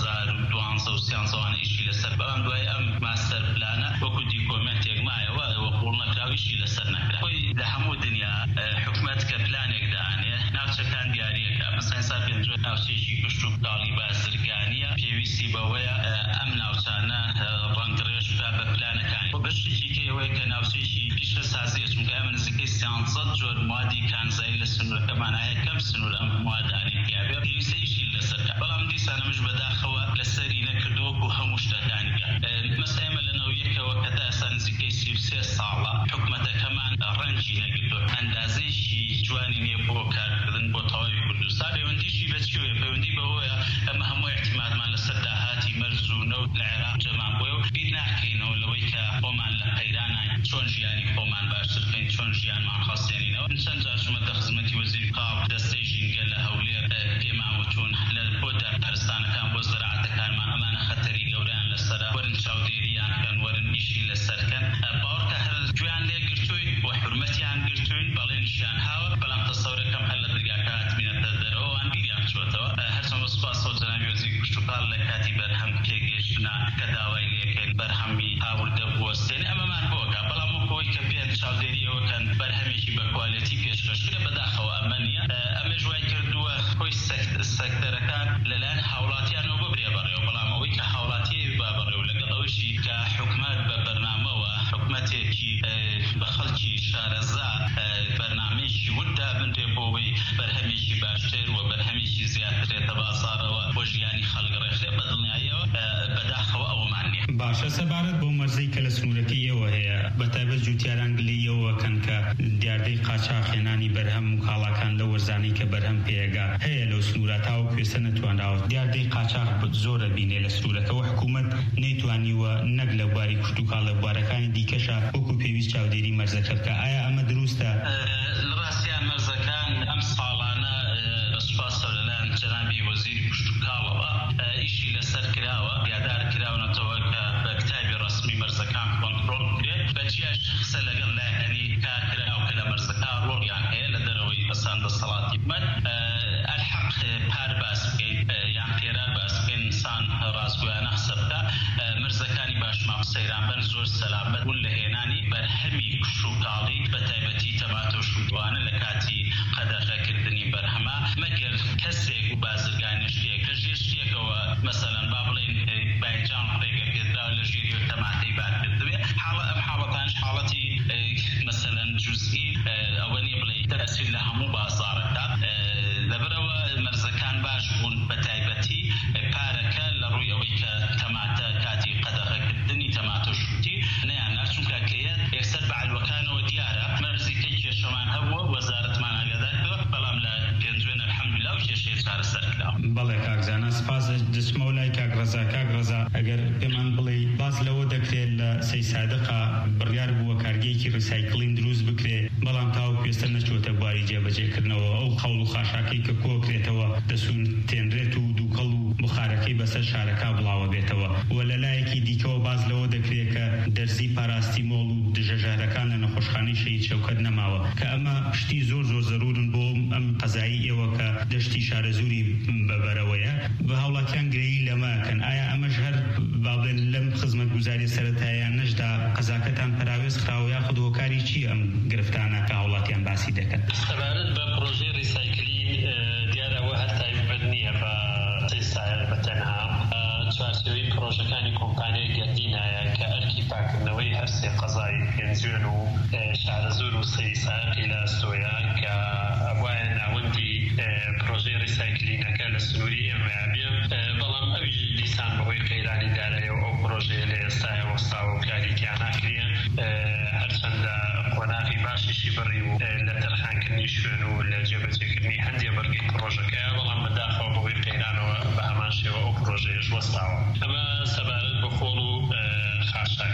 S3: 2012 ئیشی لەسەر بەڵام دوای ئەم ماستەر پلانە وەکو دیکۆمنتێک مایەوە وەقوڵ نەکراویشی لەسەر نەکرا. خۆی لە هەموو دنیا حکومەت کە پلانێک دانێ ناوچەکان دیارەکە مەسەڵەن سا 50 ناوچەیەکی کشت و کاڵی بازرگانیە پێویستی بەوەیە ئەم ناوچانە ڕەنگڕێژ بە پلانەکانی بەشێکی کەوەیە کە ناوچەیەکی پیشە سازیە چونکە ئەمە نزیکەی 300 جۆر موادی کانزایی لە سنوورەکەمان هەیە کەم سنوور ئەم موادانی پیاوێ پێویستەیشی لەسەرکە بەڵام دیسانەمش بەداخەوە لەسەری نەکردووەکو هەموو شتەکانیکە مەسەڵەن ئێمە لە نەوەیەکەوە کە تا ئێستا نزیکەی 33 ساڵە حکومەتەکەمان ڕەنجی نەگرتووە ئەندازەیەکی جوانی نییە بۆ کارکردن بۆ تەواوی کوردستان. پەیوەندیشی بەچێوێ پەیوەندی بەوەیە ئەمە هەموو احتیمالمان لەسەر داهاتی مەرج و نەوت لە عێراق جەمان بۆیە و بیر ناکەینەوە لەوەی کە خۆمان لە قەیرانین چۆن ژیانی خۆمان باشتر بکەین چۆن ژیانمان خەستێنینەوە. چەند جار چوومەتە خزمەتی وەزیری قاڵ دەستەی ژینگە لە هەولێر پێمان وتوون لە بۆ دارپەرستانەکان بۆ زەراعەتەکانمان ئەمانە خەتەری گەورەیان لەسەرە وەرن چاودێریان کەن وەرن ئیشی لەسەرکەن باوەڕکە هەر گوێیان لێ گرتووین بۆ حورمەتیان گرتووین بەڵێنشیان هاوە بەڵام تەسەورەکەم هەر لە دەرگاکە هاتمینەتە دەرەوەوان بیریان چۆتەوە. هەرچەند سوپاسەوە جەنابی وەزیری کشتوکاڵ لە کاتی بەرهەم پێگەیشتنا کە داوای لێکرد بەرهەمی هاوردە بوەستێنێ ئەمەمان بۆکە بەڵام وەکەوەی کە پێن چاودێریەوەکەن بەرهەمێکی بە کوالیتی پێشکەشکرە بەداخەوە ئەمە نییە ئەمە ژوای کردووە خۆی سەکتەرەکان لەلایەن هاوڵاتیانەوە ببرێ بەڕێوە بەڵام ئەوەی کە هاوڵاتی با بەڕێوە لەگەڵ ئەوەشی کە حکومەت بە بەرنامەوە حکومەتێکی بە خەڵکی شارەزا بەرنامەیەکی وردا بنرێ بۆەوەی بەرهەمێکی باشتر و بەرهەمێکی زیاترێتە بازارەوە بۆ ژیانی خەڵک ڕێکخرێ بە دڵنیاییەوە بەداخەوە ئەوەمان نییە.
S2: باشە سەبارەت بۆ مەرزەی کە لە سنوورەکەیەوە هەیە بەتایبەت جوتیاران گلەیەوەکەن کە دیاردەی قاچاقێنانی بەرهەم و کاڵاکان لە وەرزانەی کە بەرهەم پێگا هەیە لەو سنوورە تاوە کوێسە نەتوانراوە دیاردەی قاچاق زۆرە بینێ لە سنوورەکەەوە حکوومەت نەیتوانیوە نەک لە بواری کوشتوکاڵ لە بوارەکانی دیکەشە وەکو پێویست چاودێری مەرزەکە بکە. ئایا ئەمە دروستە؟
S3: ڕاستیان مەرزەکان ئەم ساڵانە بەسوپاسە لەلایەن جەنابی وەزیری کوشتوکاڵەوە ئیشی لەسەر کراوە یادار کراونەتەوە کە بە کتابی ڕەسمی مەرزەکان کۆنتڕۆڵ بکرێت بەچیاش قسە لەگەڵ لایەنی کارکراوە کە لە مەرزەکان ڕۆڵیان هەیە لە دەرەوەی بەساندە سەڵاتی حکومەت الحەق پار باس بکەین یان خێرار باس بکەین ئینسان ڕاستگویانە قسە بکە مەرزەکانی باشمان سەیرانبەر زۆر سەلامەت بوون لە هێنانی بەرهەمی کوشتوکاڵی بەتایبەتی تەماتۆ و شوتوانە لە کاتی قەدەغەکردنی بەرهەمە مەگەر کەسێک و بازرگانی شتێک لە ژێر شتێکەوە مەسەلەن با بڵێن باینجان ڕێگەکردراوە لە ژێری و تەماتەی بارکردوێ ئەم حاڵەتانش حاڵەتی مەسەلەن جوزئی ئەوە نیە بڵێ تەسیر لە هەموو بازاڕەکە لەبەرەوە مەرزەکان باش بوون بەتایبەتی پارەکە لە ڕووی ئەوەی کە تەماتە کاتی قەدەغەکردنی تەماتۆ شوتی نەیاننا چونکە کەیەت یەکسەر بەعلوەکانەوە دیارە مەرزیکەی کێشەمان هەبووە وەزارەتمان ئاگادارکردووە بەڵام لە پێنجوێن الحەمدوللا و کێشەیە چارەسەر کراوە.
S2: بەڵێ کاکزانە سپاس دچمەوە لای کاکڕەزا. کاکڕەزا ئەگەر پێمان بڵێ باز لەوە دەکرێت لە سەی سادقا بڕیار بووە کارگەیەکی ڕیسایکڵین دروست بکرێ بەڵام تاو پێستە نەچۆتە بواری جێبەجێکردنەوە ئەو خەڵ و خاشاکەی کە کۆکرێتەوە دەسون تێنرێت و دووکەڵ و بخارەکەی بەسەر شارەکە بڵاوە بێتەوە و لە لایەکی دیکەوە باز لەوە دەکرێت کە دەرزی پاراستیمۆڵ و دژەژارەکان لە نەخۆشخانەی شەهید شەوکەت نەماوە کە ئەمە شتی زۆر زەرورن بۆ ئەم قەزایی ئێوە کە دەشتی شارەزووری بەبەرەوەیە بە هەوڵاتیان گرەیی لەماکەن. ئایا ئەمەش هەر باڵێن لەم خزمەتگوزاری سەرەتاییان نەشدا قەزاکەتان پەراوێز خراوە یاخود هۆکاری چی ئەم گرفتانە کە هەوڵاتیان باسی دەکەن؟
S4: سەبارەت بە پرۆژەی ریسایکلین دیارەوە هەر تایبەت نییە بە سایەر بەتەنها چوارچێوەی پرۆژەکانی کۆمپانیای گەردینایە کە ئەرکی پاکردنەوەی هەر سێ قەزای پێنجوێن و شارەزور و سەی سایقی لە ئەستۆیە کە ئەوایە ناوەندی پرۆژەی ریسایکلینەکە لە سنووری ئێمەیە بێ بەڵام ئەویش دیسان بەهۆی قەیرانی دارایەوە ئەو پرۆژەیە لە ئێستایە وەستاوە و کاریتیان ناکرێ هەرچەندە قۆناغی باشیشی بڕی و لە تەرخانکردنی شوێن و لە جێبەجێکردنی هەندێک بەرگی پرۆژەکەیە بەڵام بەداخەوە بەهۆی قەیرانەوە بە هەمان شێوە ئەو پرۆژەیەش وەستاوە. ئەمە سەبارەت بە خۆڵ و خاشاک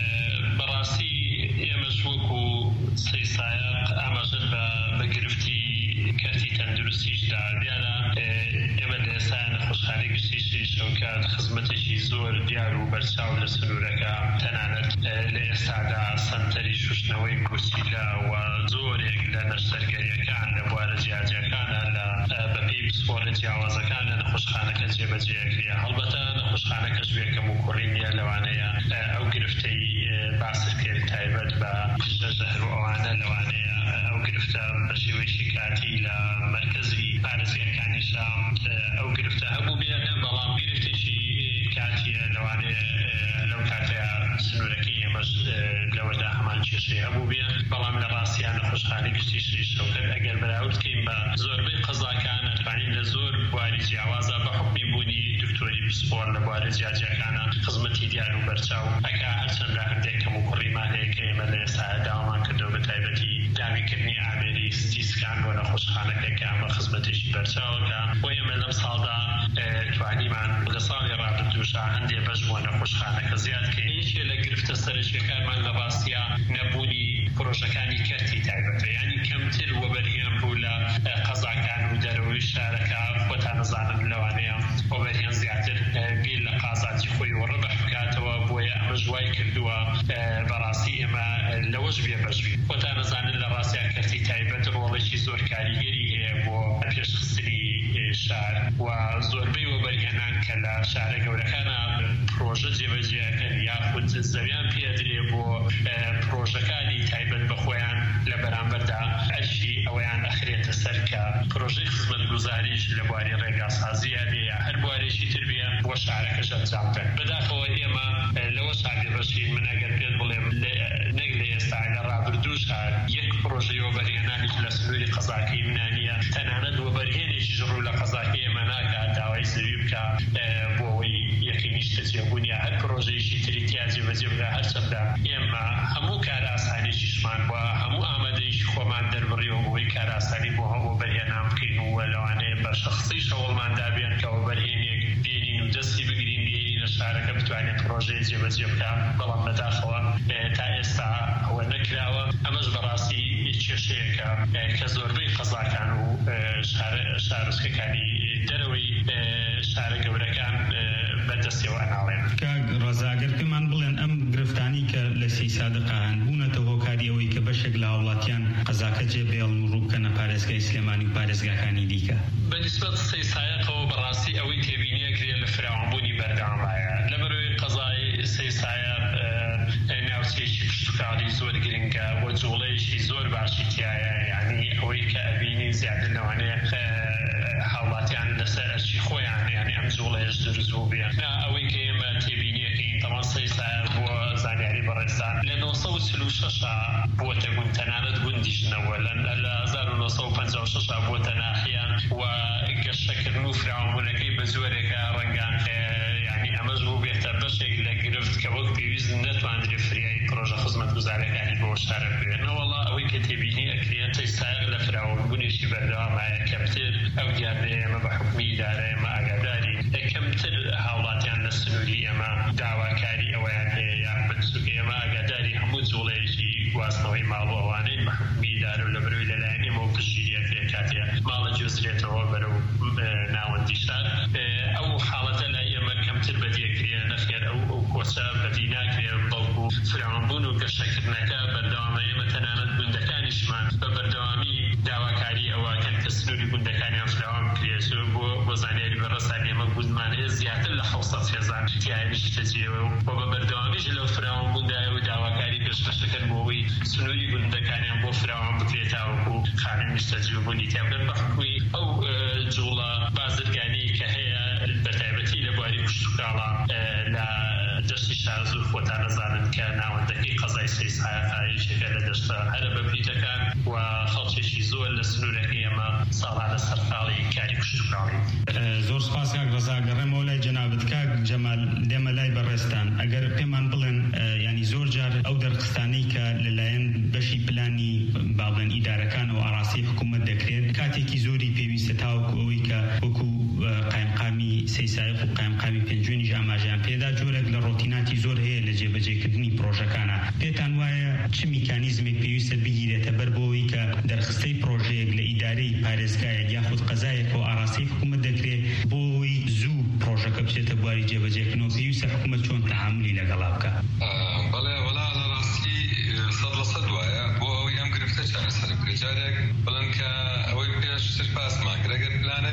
S4: بەڕاستی ئێمەش وەکو سەی سایق ئاماژەت بە گرفتی کەرتی تەندروستیشدا دیارە ئێمە لە ئێستایە نەخۆشخانەی گشتی شەوکات خزمەتێکی زۆر دیار و بەرچاو لە سنوورەکە تەنانەت لە ئێستادا سەنتەری شوشتنەوەی کورسیلە و زۆرێک لە نەشتەرگەریەکان لە بوارە جیاجەکانە لە بەپێی پسپۆرە جیاوازەکان لە نەخۆشخانەکە جێبەجێکرێ. هەڵبەتە نەخۆشخانەکە ژوێکەم و کوڕی نییە لەوانەیە ئەو گرفتەی باسر کرد تایبەت بە ژەهر و ئەوانە لەوانەیە ئەو گرفتە بە شێوەیەکی کاتی لە مرکزی پارێزگاکانیشە ئەو گرفتە هەبوو بێ، بەڵام گرفتێکی کاتیە لەوانەیە لەو کاتەیە سنوورەکەی ئێمەش لەوەدا هەمان کێشەی هەبوو بێ، بەڵام لە ڕاستیان نەخۆشخانەی گشتی شەوکەت ئەگەر بەراورد بکەین بە زۆربەی قەزاکان ئەتوانین لە زۆر بواری جیاوازە بە حکمی بوونی دکتۆری پسپۆر لە بوارە جیاجیەکانە خزمەتی دیار و بەرچاو ئەکا هەرچەندە هەندێک کەم و کوڕیمان هەیە کە ئێمە لە ئێستا داوامان کردەوە بە تایبەتی داویکردنی ئامێری ستیسکان بۆ نەخۆشخانەکە کە ئەمە خزمەتێکی بەرچاوەکە و ئێمە لەم ساڵدا توانیمان لە ساڵی ڕابردووشە هەندێک بەش بۆ نەخۆشخانەکە زیادکەین. یەکێ لە گرفتە سەرەکیەکانمان لە ڕاستیە نەبوونی پرۆژەکانی کەرتی تایبەتە، یعنی کەمتر وەبەرهێن بوو لە قەزاکان و دەرەوەی شارەکە خۆتان نەزانن لەوانەیە وەبەرهێن زیاتر بیر لە قازاتی خۆی و ڕەبح بکاتەوە، بۆیە ئەمە ژوای کردووە بەڕاستی ئێمە لەوەش بێ بەشوی خۆتان نەزانن لە ڕاستیە کەرتی تایبەت ڕۆڵێکی زۆر کاریگەری هەیە بۆ پێشخستنی شار و زۆربەی وەبەرهێنان کە لە شارە گەورەکانە پرۆژە جێبەجێەکەن یاخود زەویان پێدرێ بۆ پرۆژەکانی تایبەت بە خۆیان لە بەرامبەردا ئەرشی ئەوەیان ئەخرێتە سەر کە پرۆژەی خزمەتگوزاریش لە بواری ڕێگاسازیە بێ یا هەر بوارێکی تر بێ بۆ شارەکەش ئەنجامدەن. بەداخەوە ئێمە لەوە شابێ بەشین من ئەگەر پێت بڵێم نەک لە ئێستا لە ڕابردووش یەک پرۆژەی وەبەرهێنانیش لە سنووری قەزاکەی منانیە، تەنانەت وەبەرهێنێکیش ڕوو لە قەزاکەی ئێمە ناکات داوای زەوی بکە بۆ ئەوەی یەکەینیشتە جێبوونی هەر پرۆژەیەکی تری تیازی بەجێ بکە. هەرچەندە ئێمە هەموو کار ئاسانیشیشمان بووە، هەموو ئامادەیەکی خۆمان دەربڕیەوە بۆی کار ئاسانی بۆ هەموو وەبەرهێنان بکەین و لەوانەیە بە شەخسی شەوڵماندا بێن کە وەبەرهێنێک بێنین و دەستی بگرین لە شارەکە بتوانێت پرۆژەیە جێبەجێ بکە، بەڵام بەداخەوە تا ئێستا ئەوە نەکراوە. ئەمەش بەڕاستی کێشەیەکە کە زۆربەی قەزاکان و شارۆچکەکانی دەرەوەی شارە گەورەکان بەدەستیەوە ئەناڵێن.
S2: ڕزاگەر پێمان بڵێن ئەم گرفتانی کە لە سی سادقا هەن بوونەتەوە هۆکاری ئەوەی کە بەشێک لە هاوڵاتیان قەزاکە جێبێڵن و ڕووبکەنە پارێزگای سلێمانی و پارێزگاکانی دیکە؟
S4: بەنسبەت سەی سایەقەوە بەڕاستی ئەوەی تێبینیەکرێ لە فراوانبوونی بەردەوامایە لەبەرەوەی قەزای سەی سایە ناوچەیەکی پشتوکاڵی زۆر گرنگە بۆ جوڵەیەکی زۆر باشی تایە، یعنی ئەوەی کە ئەبینی زیاتر لەوانەیە هاوڵاتیان لەسەر ئەرچی خۆیان یعنی ئەم جوڵەیەش دروست بێ. ئەوەی کە ئێمە تێبینیەکەین تەمان سەی سایە بۆ زانیاری بەڕێستان لە 1946 بووەتە گوند، تەنانەت گوندیشنەوە لە 1956 بووەتە ناحیان و گەشتەکردن و فراوانبوونەکەی بە زۆرێکە ڕەنگان یعنی ئەمەش بوو بێتە بەشێک لە گرفت کە وەک پێویست نەتوانرێت فریای پرۆژە خزمەتگوزاریەکانی بۆ شارە بێنەوە. وەڵا ئەوەی کە تێبینی ئەکرێن سەی سایە لە فراوانبوونێکی بەردەوامایە کەمتر ئەو دیارێ ئێمە بە حکمی ئیدارە ئێمە ئاگاداری کەمتر هاوڵاتیان لە سنووری ئێمە داواکاری ئەوەیان هەیە یان بچووکە ئێمە ئاگاداری هەموو جوڵەیەکی گواستنەوەی ماڵ ئەوانەی بە حکمی ئیدارە و لە بەرەوەی لەلایەن ئێمە و پشتگیریەکرێ کاتێ ماڵە گوێزرێتەوە بەرەو ناوەندی شار ئەو حاڵەتە لای ئێمە کەمتر بەدیەکرێ نەخێر ئەو کۆچە بەدی ناکرێ بەڵکو فراوانبوون و گەشتەکردنەکە بەردەوامە ئێمە تەنانەت گوندەکانیشمان بە بەردەوامی داواکاری ئەوەکەن کە سنووری گوندەکانیان فراوان بکرێت بۆ زانیاری بەڕێستان ئێمە گوندمان هەیە زیاتر لە 700 هێزان تیایەنیشتە جێوە و بە بەردەوامیش لەو فراوانبووندایە و داواکاری گەشتەکەن بۆەوەی سنووری گوندەکانیان بۆ فراوان بکرێت تاوەکو خانمیشتە جێبوونی تیابن بە حکومی ئەو جوڵە بازرگانی کە هەیە بە تایبەتی لە بواری پشتوکاڵە لە دەشتی شارزوور خۆتان نەزانن کە ناوەندەکەی قەزای سەی سایەقایشێکە لە دەشتە هەرە بە پیتەکان و خەڵکێکی زۆر لە سنوورەکەی ئێمە ساڵانە سەرقاڵی کاری پشتوکاڵی.
S2: زۆر سپاس کاک ڕزاگەڕێمەوە لای جەنابەت کاک جەمال دێمە لای بەڕێستان ئەگەر پێمان بڵێن ینی زۆر جار ئەو دەرخستانەی کە لەلایەن بەشی پلانی باڵێن ئیدارەکان و ئاڕاستی حکوومەت دەکرێت کاتێکی زۆری پێویستە تاوەکو ئەوەی کە وەکو قایمقامی سەی سایق و قایمقامی پێنجوێنیش ئاماژیان پێدا جۆرێک لە ڕۆتیناتی زۆر هەیە لە جێبەجێکردنی پرۆژەکانە. پێتان وایە چ میکانیزمێک پێویستە بگیرێتە بەر بۆەوەی کە دەرخستەی پرۆژەیەک لە ئیدارەی پارێزگایەک یاخود قەزایەک و ئاڕاستی حکوومەت دەکرێت بۆی زوو پرۆژەکە بچێتە بواری جێبەجێکردنەوە پێویستە حکوومەت چۆن تەعاملی لەگەڵا بکە؟
S5: بەڵێ وەڵا لە ڕاستی 100% وایە بۆ ئەوەی ئەم گرفتە چارەسەر بکرێت. جارێک بڵێن کە ئەوەی پێشتر پاسمان کرد ئەگەر پلانە بێت و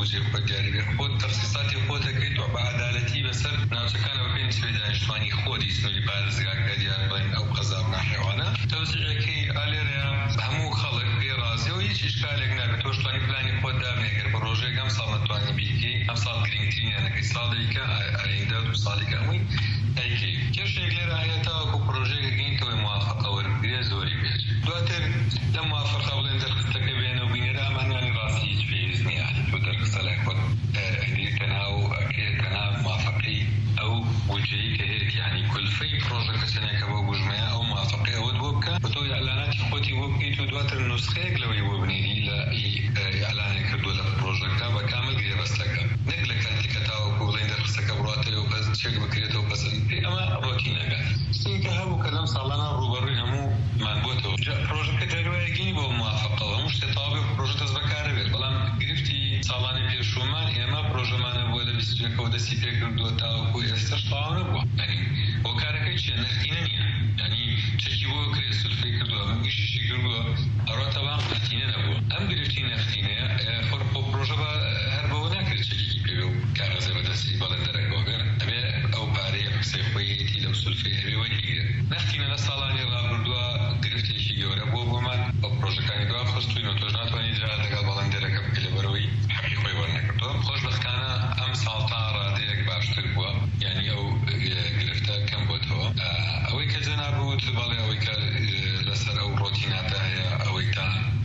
S5: بروژه خۆ دیاری بێ خۆت تەخسیصاتی خۆت دەکەیت و بە عەدالەتی بەسەر ناوچەکانەوە پێی نسبەی دانیشتوانی خۆتی سنووری پارێزگاکە دیار بڵێن ئەو قەزا و ناحێوانە تەوزیعەکەی ئالێرەیە هەموو خەڵک پێی ڕازیە و هیچ ئیشکالێک نابێت تۆ توانی پلانی خۆت دابنێ ئەگەر بە ڕۆژێک ئەم ساڵ نەتوانی بیکەی ئەم ساڵ گرنگترینیانەکەی ساڵ دەیکە ئایندە دو ساڵێک هەمووی ئەیکەی کێشێک لێرە هەیە تاوەکو پرۆژەیەک گەینتەوەی موافقە وەربگرێ زۆری بێت دواتر لە موافقە بڵێن دەرخستەکە بێنە و بینێرە ئەمانوانی ڕاستی هیچ پێویست نییە تۆ دەرخستە لای خۆت ئەگریتە ناو ئەکرێتە ناو موافقەی ئەو بودجەیە کە هەیە یعنی کولفەی پرۆژەکە چەندێکە بۆ بژمەیە ئەو موافقەی ئەوەت بۆ بکە بە تۆ ئیعلاناتی خۆتی بۆ بکەیت و دواتر نوسخەیەک لەوەی بۆ بنێری لە ئیعلانێک کردووە لە پرۆژەکە بە کامل گرێبەستەکە نەک لە کاتێکە تاوەکو بڵێن دەرخستەکە بڕاتەوە و بەس چێک بکرێتەوە پەسەند ئەمە ڕۆکی نەگات سینکە هەبوو کە لەم ساڵانە ڕوبەڕووی هەموومان بۆتەوە پرۆژەکە دەروایەگەینی بۆ موافقەوە هەموو شتێ تەواو پرۆژە دەست بەکارە بێت بەڵام گرفتی ساڵانی پێشوومان ئێمە پرۆژەمانە بووە لە 21ەوە دەستی پێ کردووە تاوەکو ئێستاش تەواو نەبووە ینی بۆ کارەکەی چیە نەختینە نییە ینی چەکی بۆ کرێ سولفەی کردووە ئیشیشی کردووە ئەڕۆ تەواو نەختینە نەبووە ئەم گرفتی نەختینەیە خۆ پرۆژە بە هەر بەوە ناکرێت چەکێکی پێ و کاغەزە بەدەستی بەڵێندەرەکەوە بێن ئەبێ ئەو پارەیە قسەی خۆی هەیەتی لەو سولفەی هەبێ وەرگیرێت نەختینە لە ساڵانی ڕابردووە گرفتێکی گەورە بۆمان ئەو پرۆژەکانی دوا خستوین و تۆش ناتوانانی جارە لەگەڵ بەڵێندەرەکە بکە لەبەرەوەی حەقی خۆی وەرنەگرتووە خۆشبەختانە ئەم ساڵ تا ڕادەیەک باشتر بووە یعنی ئەو گرفتە کەم بۆتەوە ئەوەی کە جەنابوت بەڵێ ئەوەی کە لەسەر ئەو ڕۆتیناتە هەیە ئەوەی تا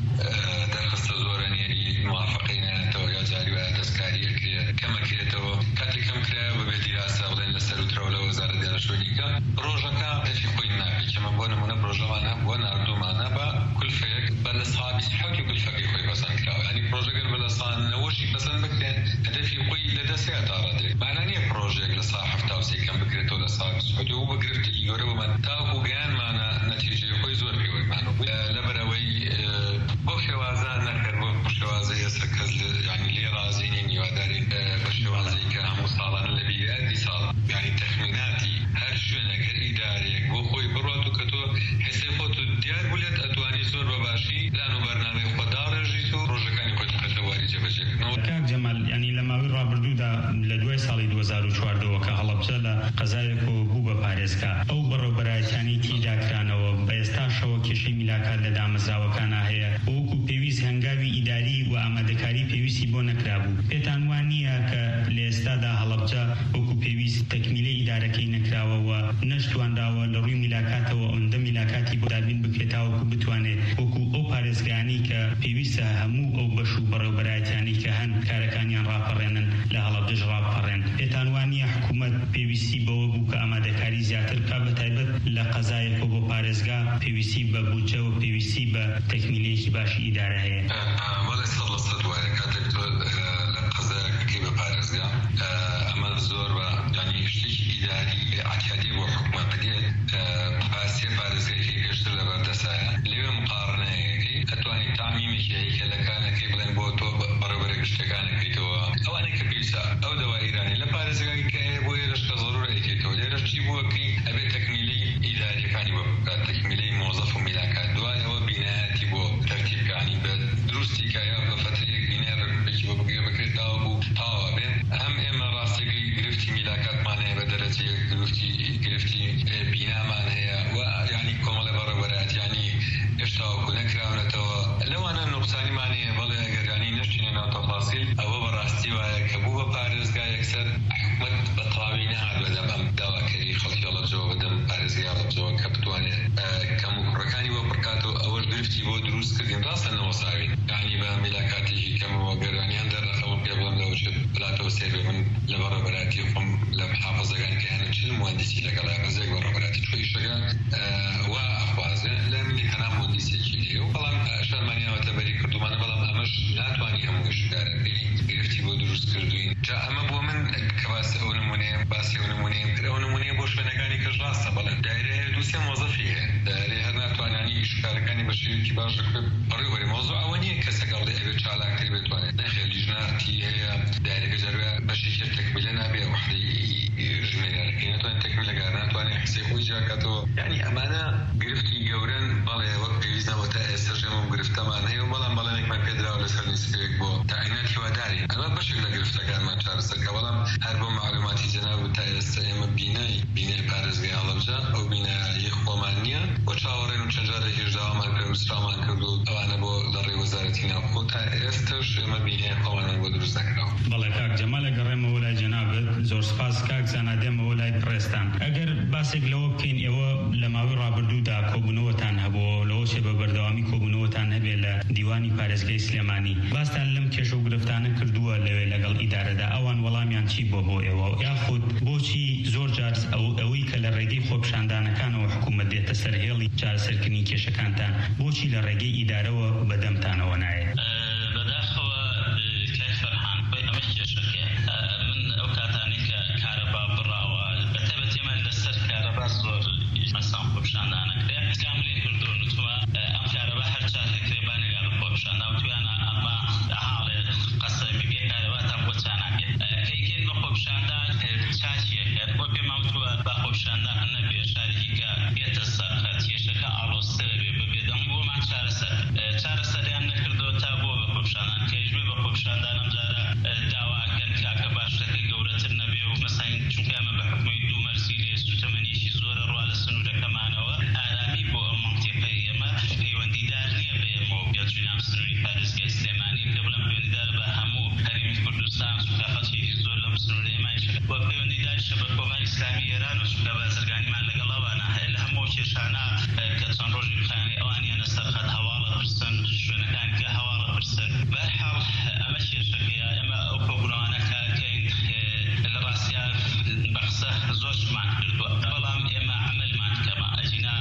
S5: دەرخستە زۆرە نێری موافقەی نێنێتەوە یا جاری وایە دەستکاری ئەکرێ کەمەکرێتەوە کاتێک کەم کرایە بەبێ دیراسە بڵێن لەسەر وترەوە لە وەزارەت دانیشتوونیکە ڕۆژەکە هەفی خۆی ناپی کەمە بۆ نمونە پرۆژەمانە بۆ ناردوومانە بە کولفەیەک بە لە ساڵ 27 کولفەکەی خۆی پەسەند کراوە ینی پرۆژەکە بە لە ساڵ 90 پەسەند بکرێن هەدەفی خۆی لەدەستەیە تا ڕادێک مانە نییە پرۆژێک لە ساڵ 70 کەم بکرێتەوە لە ساڵ 27 و بە گرفتێکی گەورە بۆمان تاوەکو گەیانمانە نەتیجەی خۆی زۆر پێوەیمان لەبەرەوەی بۆ شێوازە نەکرد بۆ شێوازە ئێستا کەس ینی لێ ڕازی نین هیوادارین بە شێوازەی کە هەموو ساڵانە لە بیرەتی ساڵ ینی تەخمیناتی هەر شوێنێک هەر ئیدارەیەک بۆ خۆی بڕات و کە تۆ حسەی خۆت دیار بولێت ئەتوانی زۆر بەباشی لان و بەرنامەی خۆت داڕێژیت و ڕۆژەکانی خۆت بکەتە واری جێبەجێکردنەوە
S2: کاک جەمال ینی لە ماوەی ڕابردوودا لە دوای ساڵی 2014ەوە کە هەڵەبجە لە قەزایەکەوە بوو بە پارێزگا ئەو بەڕێوەبەرایەتیانەی تێدا کرانەوە بە ئێستاشەوە کێشەی میلاکات لە دامەزراوەکانە هەیە وەکو پێویست هەنگاوی ئیداری و ئامادەکاری پێویستی بۆ نەکرابوو پێتان وان نییە کە لە ئێستادا هەڵەبجە وەکو پێویست تەکمیلەی ئیدارەکەی نەکراوەوە نەشتوانداوە لە ڕووی میلاکاتەوە ئەوەندە میلاکاتی بۆ دابین بکرێتەوە وەکو بتوانێت وەکو ئەو پارێزگانی کە پێویستە هەموو ئەو بەش و بەڕێوەبەرایەتیانی کە هەن کارەکانیان ڕاپەڕێنن لە هەڵەبجەش ڕاپەڕێن پێتان وان نییە حکوومەت پێویستی بەوە بوو کە ئامادەکاری زیاتر کا بە تایبەت لە قەزایەکەوە بۆ پارێزگا پێویستی بە بودجە و پێویستی بە تەکمیلەیەکی باشی ئیدارە هەیە
S5: وەڵێ 100% وایە کاتێک تۆ لە قەزایەکەکەی بە پارێزگا ئەمە زۆر بە ینی شتێکی ئیداری ئاعتیادی بۆ حکوومەت بدێت پاسێ پارێزگایەکەی گەشتر لەبەردەسایە لێوێ مقارنەیەکەی ئەتوانی تامیمێکی هەیکەلەکانەکەی بڵێن بۆ تۆ بەڕێوەبەرە گشتەکانەکەیتەوە ئەوانەی کە پێویستە ئەو دەوا ئیرانی لە پارێزگایەکی کە هەیە بۆ ئێرەش کە زەڕورە ئەیکێتەوە لێرەش چی بووەکەی ئەبێت تەکمیلەی ئیداریەکانی بۆ بکات تەکمیلەی مۆزەف و میلاکات دوایەوە بینایەتی بۆ تەرتیبکانی بە دروستی کایە بە فترەیەک بینێڕێکی بۆ بگرێ بکرێتەوە بوو تاوە بێن هەم ئێمە ڕاستەکەی گرفتی میلاکاتمان هەیە بە دەرەجەیەک گرفتی بینامان هەیە و ینی کۆمەڵە بەڕێوەبەرایەتیانی هێشتاوەکو نەکراونەتەوە لەوانە نوقسانیمان هەیە بەڵێ ئەگەرانی نەشتینە ناو تەفاسیل ئەوە بەڕاستی وایە کە بوو بە پارێزگا یەکسەر حکومەت بە تەواوی نەهات بەدەم ئەم داواکەری خەڵکی هەڵەبجەوە بەدەم پارێزگا هەڵەبجەوە کە بتوانێت کەم و کوڕەکانی بۆ بڕکاتەوە ئەوەش گرفتی بۆ دروست کردین ڕاستە نەوەساوین ینی بە میلاکاتێکی کەمەوە گەرانیان دەرەخەوە پێ بڵم لەوەشت بلاتەوە سێبێ من لە بەڕێوەبەراتی خۆم لە محافەزەکانی کە هەنە چل مهندسی لەگەڵ ڕزێک بەڕێوەبەراتی چۆیشەکە وا ئەخوازێ لە منی هەنا مهندسێکی لێ و بەڵام شەرمانیاوەتە بەری کردومانە بەڵام ئەمەش ناتوانی هەموو شکارەکەی گرفتی بۆ دروست کردوین جا ئەمە بۆ من کە باسی ئەو نمونەیە کرد ئەو نمونەیە بۆ شوێنەکانی کەش ڕاستە بەڵێن دایرە هەیە دووسێ مۆزەفی هەیە دایرە هەر ناتوانانی شکارەکانی بە شێوەیەکی باش دەکرێت بەڕێوەبەری مۆزوع ئەوە نییە کەسێکە بڵێ ئەوێ چالاکتر بتوانێت نەخێر لیژنارتی هەیە دایرەکە جەروە بەشێکی تەکمیلە نابێ وحدەی ژمێرەکەی ناتوانێت تەکمیلەکار ناتوانێت حسەی خۆی جاکاتەوە یعنی ئەمانە گرفتی گەورن بەڵێ وەک پێویستەوە تا ئێستا ژێمە گرفتەمان هەیە و بەڵام بەڵێنێکمان پێدراوە لەسەر نیسبەیەک بۆ تاعینات هیواداری ئەمە بەشێک ئێستا ئێمە بینەی پارێزگای هەڵەبجە ئەو بینایی خۆمان نییە بۆ چاوەڕێن و چەند جارێکیش داوامان کرد و سرامان کرد و ئەوانە بۆ لەڕێی وەزارەتی ناوخۆ تا ئێستاش ئێمە بینایی خۆمانمان بۆ دروست نەکراوە.
S2: بەڵێ کاک جەمال گەڕێمەوە لای جەنابەت زۆر سپاس کاک زانا دێمەوە لای پڕێستان. ئەگەر باسێک لەوە بکەین ئێوە لە ماوەی ڕابردوودا کۆبوونەوەتان هەبووە لەوە چێ بە بەردەوامی کۆبوونەوەتان هەبێ لە دیوانی پارێزگای سلێمانی باستان لەم کێشە و گرفتانە کردووە لەوێ لەگەڵ ئیدارەدا ئەوان وەڵامیان چی بۆ ئێوە یاخود بۆچی زۆر جار ئەوەی کە لە ڕێگەی خۆپیشاندانەکانەوە حکوومەت دێتە سەر هێڵی چارەسەرکردنی کێشەکانتان بۆچی لە ڕێگەی ئیدارەوە بەدەمتانەوە نایێت؟
S3: بەداخەوە کاک فەرهان ئەمە کێشەکە من ئەو کاتانی کە کارەبا بڕاوە بەتەبەتێمە لەسەر کارەبا زۆر مەسام خۆپیشاندانەکرێ کاملێ کردوون وتووە ئەم کارەبا هەر چاکەکرێ بانێگا بە خۆپیشاندان وتویانە ئەمە حاڵێ قەسەمی بێ کارەباتان بۆ چاناکێت کەیکێن بە خۆپیشاندان چاچیەکەت بۆ پێما وتووە با خۆپیشاندان نەبێ شارێکی کە بێتە سەر کێشەکە ئاڵۆستر بێ ببێدەم بۆمان چارەسەریان نەکردەوە تا بۆ بە خۆپیشاندان کەیژبێ بە خۆپیشاندان ئەم جارە داواکەن کاکە باشەکە گەورەتر نەبێ و مەسەڵەن چونکە ئەمە بە حکومەی دوو مەرزی لێ سوتەمەنیشی زۆرە ڕوا لە سنوورەکەمانەوە ئارامی بۆ ئەم مەنتیقەی ئێمە پەیوەندیدار نییە بە ئێمە و بێجوینام سنووری پارێزگای سلێمانی کە بڵم پەیوەندیدار بە هەموو هەرێمی کوردستان چونکە خەڵکێکی زۆر لەم سنوورە ئێمەیش بۆ پەیوەندیداریشە بە کۆماری ئیسلامی ئێران و چونکە بازرگانیمان لەگەڵ ئەوانە هەیە لە هەموو کێشانە کە چەند ڕۆژی بخانەی ئەوانیانە سەرخەت هەواڵە پرسن شوێنەکانی کە هەواڵە پرسن بەرحاڵ ئەمە کێشەکەیە ئێمە ئەو کۆبوونەوانە کارکەین لە ڕاستیا بەقسە زۆرمان کردووە بەڵام ئێمە عەمەلمان کەمە ئەجینا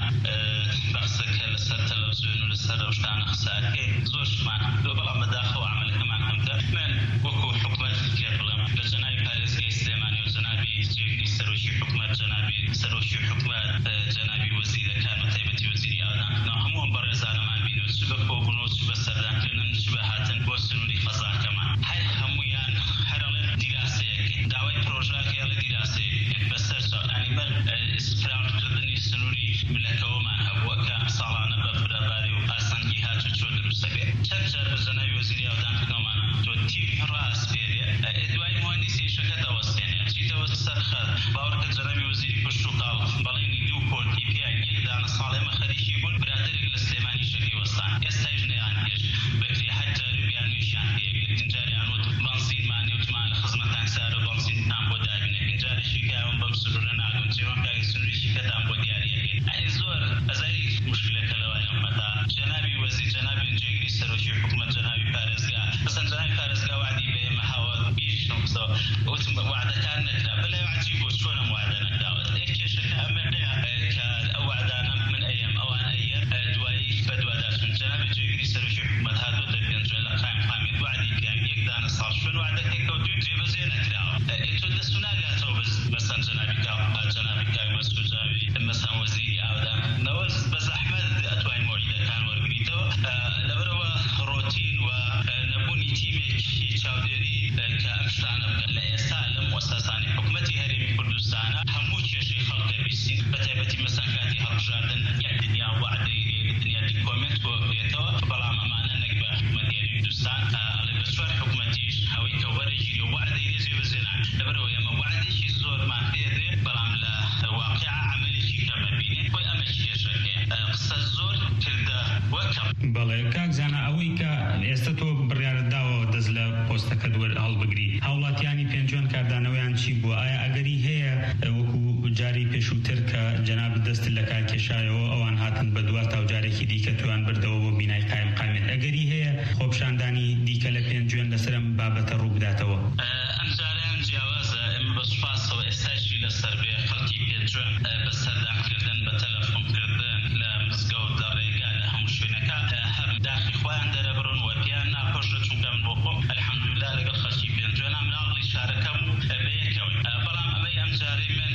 S3: بەقسەکە لەسەر تەلەڤیزیۆن و لەسەر ئەو شتانە قساکەی زۆرشمان کردووە بەڵام بەداخەوە عەمەلەکەمان کەمتر من وەکو حکومەت کێ بڵێم لە جەنابی پارێزگای سلێمانی و جەنابی جێگری سەرۆکی حکومەت جەنابی سەرۆکی حکومەت جەنابی وەزیرەکان بە تایبەتی وەزیری ئاودانکردنەوە هەمووان بەڕێزانەمان بینەوە چ بە کۆبوونەوە چ بە سەردانکردن چ بە هاتن بۆ سنووری خەزاکەمان هەر هەموویان هەرەڵێن دیراسەیەکەین داوای پرۆژەکەیە لە دیراسەیەکەین بەسەر چاوەکانی بەر فراوانکردنی سنووری ملەکەوەمان هەبووە کە ساڵانە بە فرەباری و ئاسانگی هاتوو چۆ دروستە بێت چەند جار بە جەنابی وەزیری ئاودانکردنەوەمان تۆ تیر ڕاستپێرێ دوای مهندسی شەکەت ئەوەستێنێ چیتەوە سەرخەت باوەڕکە جەنابی وەزیری پشت و کاڵ بەڵێنی دوو پۆلتی پیان یەک دانە ساڵ ئێمە خەریکی بوون برادێک لە سلێمانی شەکی وەستان ئێستاش نەیان هێش بەکری هەر جار و بیانویشیان پێیەکرد جاریان وت بەنزینمانی وتمان لە خزمەتان سارە بەنزینتان بۆ دابینێ جارێکی کاون بەم سنوورە ناگەم چێوان کاگە سنووریشی کەتان بۆ دیاریەکەین ئەی زۆر ئەزاری مشکلەکە لەوای ئەمەدا جەنابی وەزیر جەنابی جێگری سەرۆکی حکومەت جەنابی پارێزگا بەسەن جەنابی پارێزگا وعدی بە ئێمە هاوە بیشتم قسەوە وتم وعدەکان نەکرا بەلای عەجیب بۆ چۆنم وعدە نەکراوە کێشەکە ئەمە نییە کە ئەو وعدانە من ئەیەم ئەوان ئەیە دوایی بە دوواداچون جەنابی جێگری سەرۆکی حکومەت هاتوۆتە پێنجۆ لە قایمقامێت وعدی پیان یەک دانە ساڵ شوێن وعدەکەی کەوتووی جێبەجێ نەکراوە تۆ دەست و ناگاتەوە بەسەن جەنابی کاوی مەسعود جاوی مەسەڵەن وەزیری ئاودانکردنەوە بە زەحمەت ئەتوانی مۆعیدەکان وەرگریتەوە لەبەرەوە ڕۆتین و نەبوونی تیمێکی چاودێری کە ئەم شتانە بکەن لە ئێستا لەم مؤسسەسانی حکومەتی هەرێمی کوردستانە هەموو کێشەی خەڵکە بیستین بەتایبەتی مەسەڵەن کاتی هەڵبژاردن یەک دنیا وعدەی دنیا کۆمنت بۆ بێتەوە بەڵام ئەمانە نەک بە حکومەتی هەرێمی کوردستان ئەڵێ بە چوار حکومەتیش هەوەی کە وەرەگیری و وعدەی لێ جێبەجێ ناکرێت لەبەرەوە ئێمە وعدێکی زۆرمان پێدێ بەڵام لە واقعە عەمەلێکی کەمە بینێ بۆی ئەمە کێشەکەیە قسە زۆر کردە وەکەم
S2: بەڵێ کاک زانا ئەوەی کە ئێستا تۆ بڕیارت داوە دەست لە پۆستەکەت هەڵبگری هاوڵاتیانی پێنجۆن کاردانەوەیان چی بووە ئایا ئەگەری هەیە وەکو جاری پێشووتر کە جەناب دەست لە کار کێشایەوە ئەوان هاتن بە دووار تاوجارێکی دیکە توان بردەوە بۆ بینای قایمقامێت ئەگەری هەیە خۆپیشاندانی دیکە لە پێنجۆن لەسەر ئەم بابەتە ڕوو بداتەوە
S3: ئەم جاریان جیاوازە ئێمە بە سوپاسەوە ئێستاشی لەسەر بێ خەڵکی پێنجۆن بە سەردانکردن بە تەلەفۆنکردن لە مزگەوت لە ڕێگا لە هەموو شوێنەکە هەر داخی خۆیان دەرەبڕن و پیان ناپۆشە چونکە من بۆ خۆم ئەلحەمدولیلا لەگەڵ خەڵکی پێنجۆنە مناڵی شارەکەم و بەیەکەوەی بەڵام ئەمەی ئەم جارەی من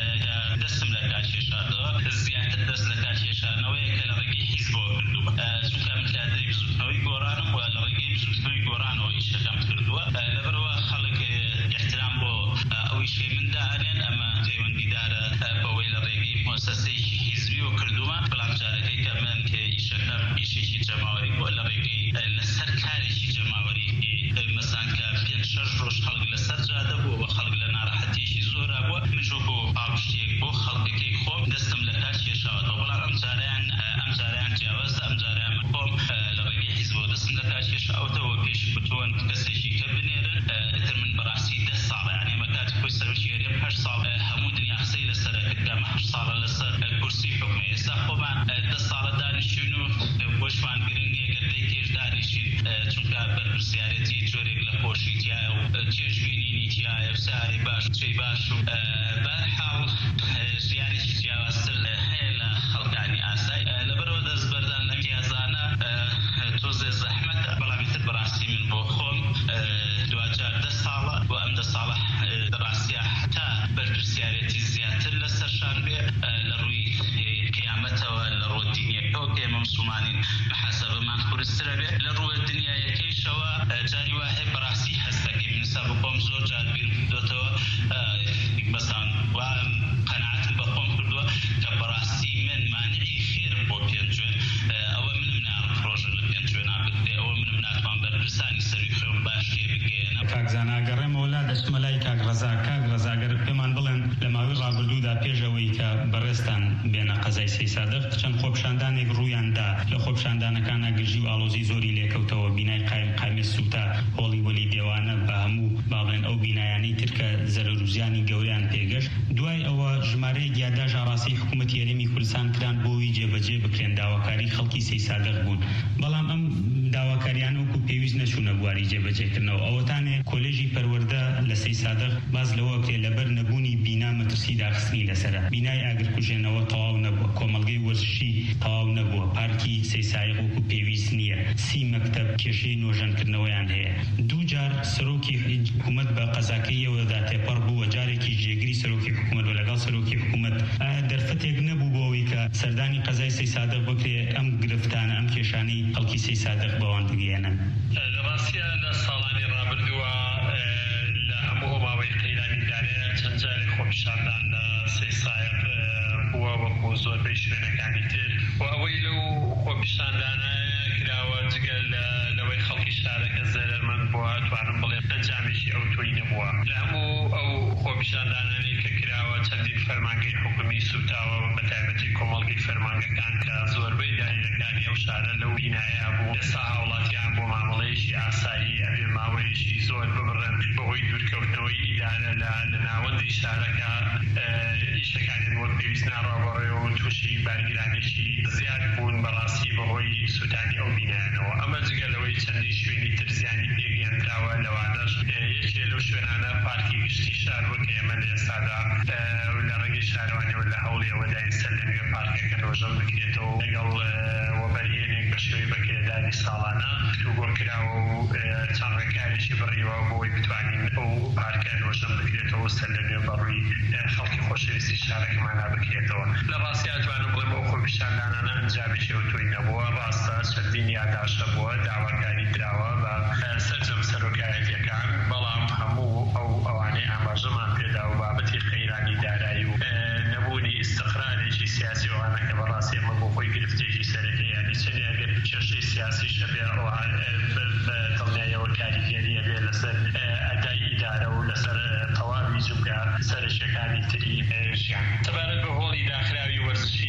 S3: دەستم لە کار کێشاردەوە زیاتر دەست لە کار کێشانەوەیە کە لە ڕێگەی حیزبەوە کردووە چونکە من کادری بزوتنەوەی گۆڕانم و لە ڕێگەی بزوتنەوەی گۆڕانەوە ئیشەکەم کردووە لەبەرەوە خەڵک احترام بۆ ئەوەی شەی من دائەنێن ئەمە پەیوەندیدارە بەوەی لە ڕێگەی مؤسسەسەیەکی حیزبی و کردووە باش چی باش و بەرحاڵ ژیانێکی جیاوازتر هەیە لە خەڵکانی ئاسایی لەبەرەوە دەست بەردان ئەمتیازانە تۆزێ زەحمەتە بەڵامیتر بەڕاستی من بۆ خۆم دوجار 10 ساڵە و ئەم 10 ساڵە بەڕاستیە حتا بەرپرسیارەتی زیاتر لەسەرشان بێ لە ڕووی قیامەتەوە لە ڕۆ دینیەکەەوە کە ئێمە موسڵمانین بەحەسەبەمان خورسترە بێ لە ڕووە دنیایەکەیشەوە جاری وا هەیە بەڕاستی هەست دەکەی من سا بخۆم زۆر جار بیر کردوتەوە بەستان وا قەناعەتم بە خۆم کردووە کە بەڕاستی من مانعی خێرم بۆ پێنجوێن ئەوە منم ناڕم پرۆژە لە پێنجوێنا بکرێ ئەوە منم ناتوان بەرپرسانی سەروی خوێم باش لێ بگەێنە.
S2: کاکزان ئاگەڕێمەوە لا دەچمە لای کاک ڕەزاگەر پێمان بڵێن لە ماوەی ڕابردوودا پێشەوەی کە بەڕێستان بێنە قەزای سەی سادق چەند خۆپشاندانێک ڕوویاندا لە خۆپشاندانەکانە گژی و ئاڵۆزی زۆری لێکەوتەوە بینای قایمە سوتا هۆڵی وەلی دێوانە بە هەموو باڵێن ئەو بینایانەی ترکە زەرەر و زیانی گەوریان پێگەشت. دوای ئەوە ژمارەیەک یادداش ئاڕاستی حکوومەتی هەرێمی کوردستان کران بۆی جێبەجێ بکرێن داواکاری خەڵکی سەی سادق بوون، بەڵام ئەم داواکاریان وەکو پێویست نەچوونە بواری جێبەجێکردنەوە. ئەوەتانێ کۆلێژی پەروەردە لە سەی سادق باز لەوە کرێ لەبەر نەبوونی بینا مەترسی داخستنی لەسەرە، بینای ئاگرکوژێنەوە تەواو نەبووە، کۆمەڵگەی وەرزشی تەواو نەبووە، پارکی سەی سایق وەکو پێویست نییە، 30 مەکتەب کێشەی نۆژەنکردنەوەیان هەیە. دوو جار سەرۆکی حکوومەت بە قەزاکەیەوەدا تێپەڕ بووە، جارێکی جێگری سەرۆکی حکوومەت و لەگەڵ سەرۆکی حکوومەت دەرفەتێک نەبوو بۆەوەی کە سەردانی قەزای سەی سادق بکرێ ئەم گرفتانە ئەم کێشانەی خەڵکی سەی سادق بەوان بگەێنن.
S4: لە ڕاستیە لە ساڵانی ڕابردووە لە هەموو ماوەی قەیرانی دارەیە چەند جارێک خۆپیشاندان لە سەی سایق بووە وەکو زۆربەی شوێنەکانی تر و ئەوەی لەو خۆپیشاندانە کراوە جگە لەوەی خەڵکی شارەکە زەرمەند بووە توانم بڵێ ئەنجامێکی ئەو توی نەبووە. لە هەموو ئەو خۆپیشاندانانی کە کراوە چەندین فەرمانگەی حکومی سوتاوە بە تایبەتی کۆمەڵگەی فەرمانگەکان کە زۆربەی داهێنەکانی ئەو شارە لەو بینایە بوو. ئێستا هاوڵاتیان بۆ مامەڵەیەکی ئاسایی ئەبێ ماوەیەکی زۆر ببڕن بەهۆی دوورکەوتنەوەی ئیدارە لە ناوەندی شارەکە ئیشەکانیان وەک پێویست ناڕابەڕێەوە و تووشی بارگرانێکی زیاد بوون بەڕاستی بەهۆی سوتانی ئەو بینایانەوە. ئەمە جگەلەوەی چەندی شوێنی تر زیانی پێگەێنراوە لەوانەش یەکێ لەو شوێنانە پارکی گشتی شار وەک ئێمە لە ئێستادا لە ڕێگەی شارەوانیەوە لە هەوڵی ئەوەدا ئێستا لە نوێ پارکەکە ڕۆژەم بکرێتەوە لەگەڵ وەبەرهێنێک بە شێوەی بەکرێدانی ساڵانە گۆڕکراوە و چەند ڕێکاریشی بڕیوە بۆی بتوانین ئەو پارکە ڕۆژەم بکرێتەوە سەر لە نوێ بەڕووی خەڵکی خۆشەویستی شارەکەمانە بکرێتەوە. لە ڕاستی ئەتوانم بڵێم ئەو خۆپیشاندانانە ئەنجامێکی ئەو توی نەبووە، ڕاستە چەندین یادداشە بووە، داواکاری دراوە بە سەرجەم سەرۆکایەتیەکان، بەڵام هەموو ئەوانەی ئاماژەمان پێدا و بابەتی قەیرانی دارایی و نەبوونی ئیستقرارێکی سیاسی ئەوانە کە بەڕاستی ئەمە بۆ خۆی گرفتێکی سەرەکەی یانی چەندی ئەگەر کێشەی سیاسی شەبێ دڵنیایەوە کاریگەریە بێ لەسەر ئەدای ئیدارە و لەسەر تەواوی جوگا سەرشەکانی تری ژیان. تەبارەت بە هۆڵی داخراوی وەرزشی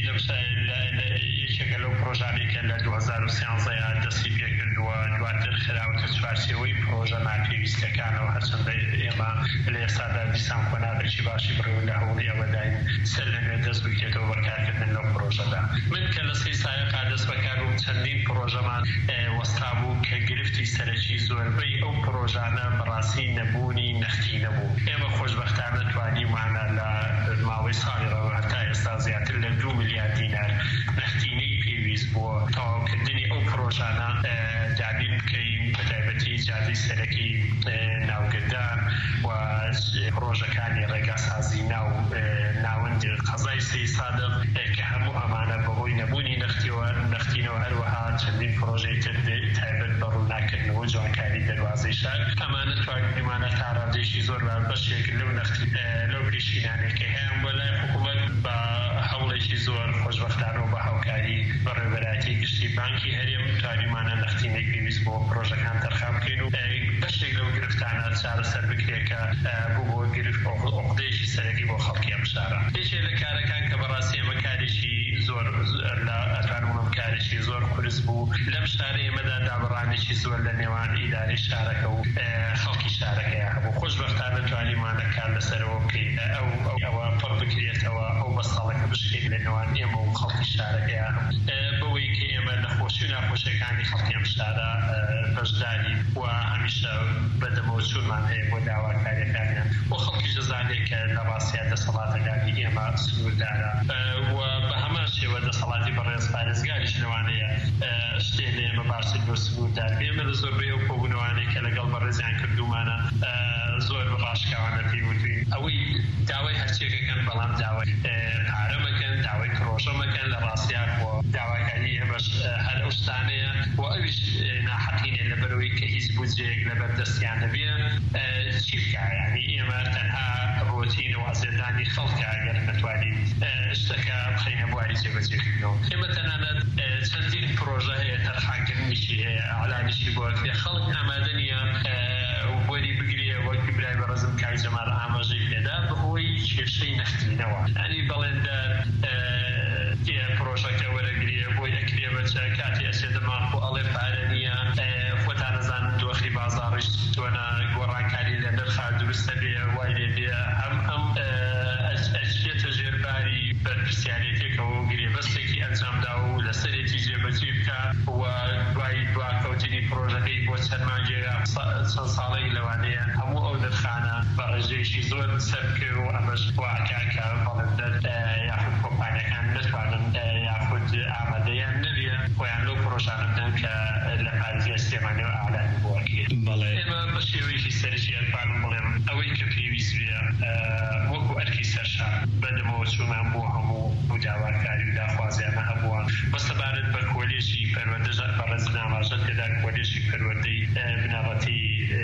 S4: یەکێکە لەو پرۆژانێکە لە 2013 دەستی پێکردووە، دواتر خراوەتە چوارچێوەی پرۆژە ناپێویستەکانەوە، هەرچەندە ئێمە لە ئێستادا دیسان کۆناغێکی باشی بڕێ لە هەوڵی ئەوەداین سەر لەنوێ دەست بکرێتەوە بەکارکردن لەو پرۆژەدا. من کە لە سەی سایقا دەست بەکار بووم چەندین پرۆژەمان وەستا بوو کە گرفتی سەرەکی زۆربەی ئەو پرۆژانە بەڕاستی نەبوونی نەختی نەبوو. ئێمە خۆشبەختانە توانیمانە لە ماوەی ساڵی ڕەوە هەتا ئێستا زیاتر لە 2 ملیار دینار نەختینەی پێویست بووە تەواوکردنی ئەو پرۆژانە دابین بکەین، بە تایبەتی جادەی سەرەکی ناوگردان و پرۆژەکانی ڕێگاسازی ناوەندی قەزای سەی سادق کە هەموو ئەمانە بەهۆی نەبوونی نەختینەوە هەروەها چەندین پرۆژەی تر تایبەت بە ڕووناکردنەوە جوانکاری دەواازەی شار ئەمانە توانیمانە تا ڕادێشی زۆر بەشێک لەو پێشینانێک کە هەیە بۆ لای حکوومەت بە هەوڵێکی زۆر خۆشبەختانە و بە هاوکاری بە ڕێبەرایەتی گشتی بانکی هەرێم توانیمانە نەختینەی پێویست بۆ پرۆژەکان تەرخان بکەین و بەشێک لەو گرفتانە چارەسەر بکرێت کە بوو بۆ گرفت عقدەیەکی سەرەکی بۆ خەڵکی ئەم شارە. یەکێک لە کارەکان کە بەڕاستی ئێمە کارێکی زۆر لە ئەتوانم کارێکی زۆر قورس بوو لەم شارە ئێمەدا دابڕانێکی زۆر لە نێوان ئیدارەی شارەکە و خەڵکی شارەکەیە هەبوو. خۆشبەختانە توانیمانە کار لەسەرەوە بکەین ئەوە پڕ بکرێتەوە ئەو بەستاڵەکە بشکێک لە نێوان ئێمە و خەڵکی شارەکەیە بەوەی کە ئێمە نەخۆش بۆچوو ناخۆشیەکانی خەڵکی ئەم شارە بەشداری و هەمیشە بەدەمەوە چوونمان هەیە بۆ داواکاریەکانیان بۆ خەڵکی جەزانێک کە لە ڕاستیە دەسەڵاتەکانی ئێمە سنووردارە و بە هەمان شێوە دەسەڵاتی بەڕێز پارێزگاریش لەوانەیە شتێک لە ئێمە باشتر بۆ سنووردار ئێمە لە زۆربەی ئەو کۆبوونەوانەیە کە لەگەڵ بەڕێزیان کردومانە زۆر بەڕاشکاوانە پێیوتوین ئەوەی داوای هەرچێکەکەن بەڵام داوای پارە مەکەن داوای پرۆژە مەکەن لە ڕاستیە بۆ داواکاری ئێمەش هەر ئەو شتانەیە و ئەویش ناحەقینێ لەبەرەوەی کە هیچ بودجەیەک لەبەر دەستیان نەبێ چی بکە یعنی ئێمە تەنها ڕۆتین و ئازێدانی خەڵکە ئەگەر نەتوانین شتەکە بخەینە بواری جێبەجێکردنەوە ئێمە تەنانەت چەندین پرۆژە هەیە تەرخانکردنیشی هەیە ئەعلانیشی بۆ کرێ خەڵک ئامادە نییە وەری بگرێ وەکی برای بەڕێزم کاک جەمال ئاماژەی پێدا بەهۆی کێشەی نەختینەوە ینی بەڵێندار پرۆژەکە وەرەگرێ بۆی ئەکرێ بەچە کاتی ئەسێدە ماخۆ ئەڵێ پارە نییە خۆتان نەزان دۆخی بازاڕیش تۆنە گۆڕانکاری لە نرخا دروستە بێ وای لێ بێ ئەم ئەچێتە ژێرباری بەرپرسیارەتێکەوە گرێبەستێکی ئەنجامدا و لەسەرێکی جێبەجێ بکە و دوای دواکەوتنی پرۆژەکەی بۆ چەند مانگێک چەند ساڵەی لەوانەیە هەموو ئەو نرخانە بە ڕێژەیەکی زۆر سەرکە و ئەمەش واکاکە بەڵێندەر یاخود کۆمپانیەکان نتوانن یاخود ئامادەیان نەبێ خۆیان لەو پرۆژانە بدەن کە لە پارێزگای سلێمانیەوە ئاعلانی بۆ ئەکرێت ئێمە بە شێوەیەکی سەرەکی ئەتوانم بڵێم ئەوەی کە پێویست بێ وەکو ئەرکی سەرشار بەدەمەوە چوونمان بۆ هەموو داواکاری و داخوازیانە هەبووە بەسەبارەت بە کۆلێژی پەروەردە بەڕێز ناماژە تێدا کۆلێژی پەروەردەی بنەڕەتی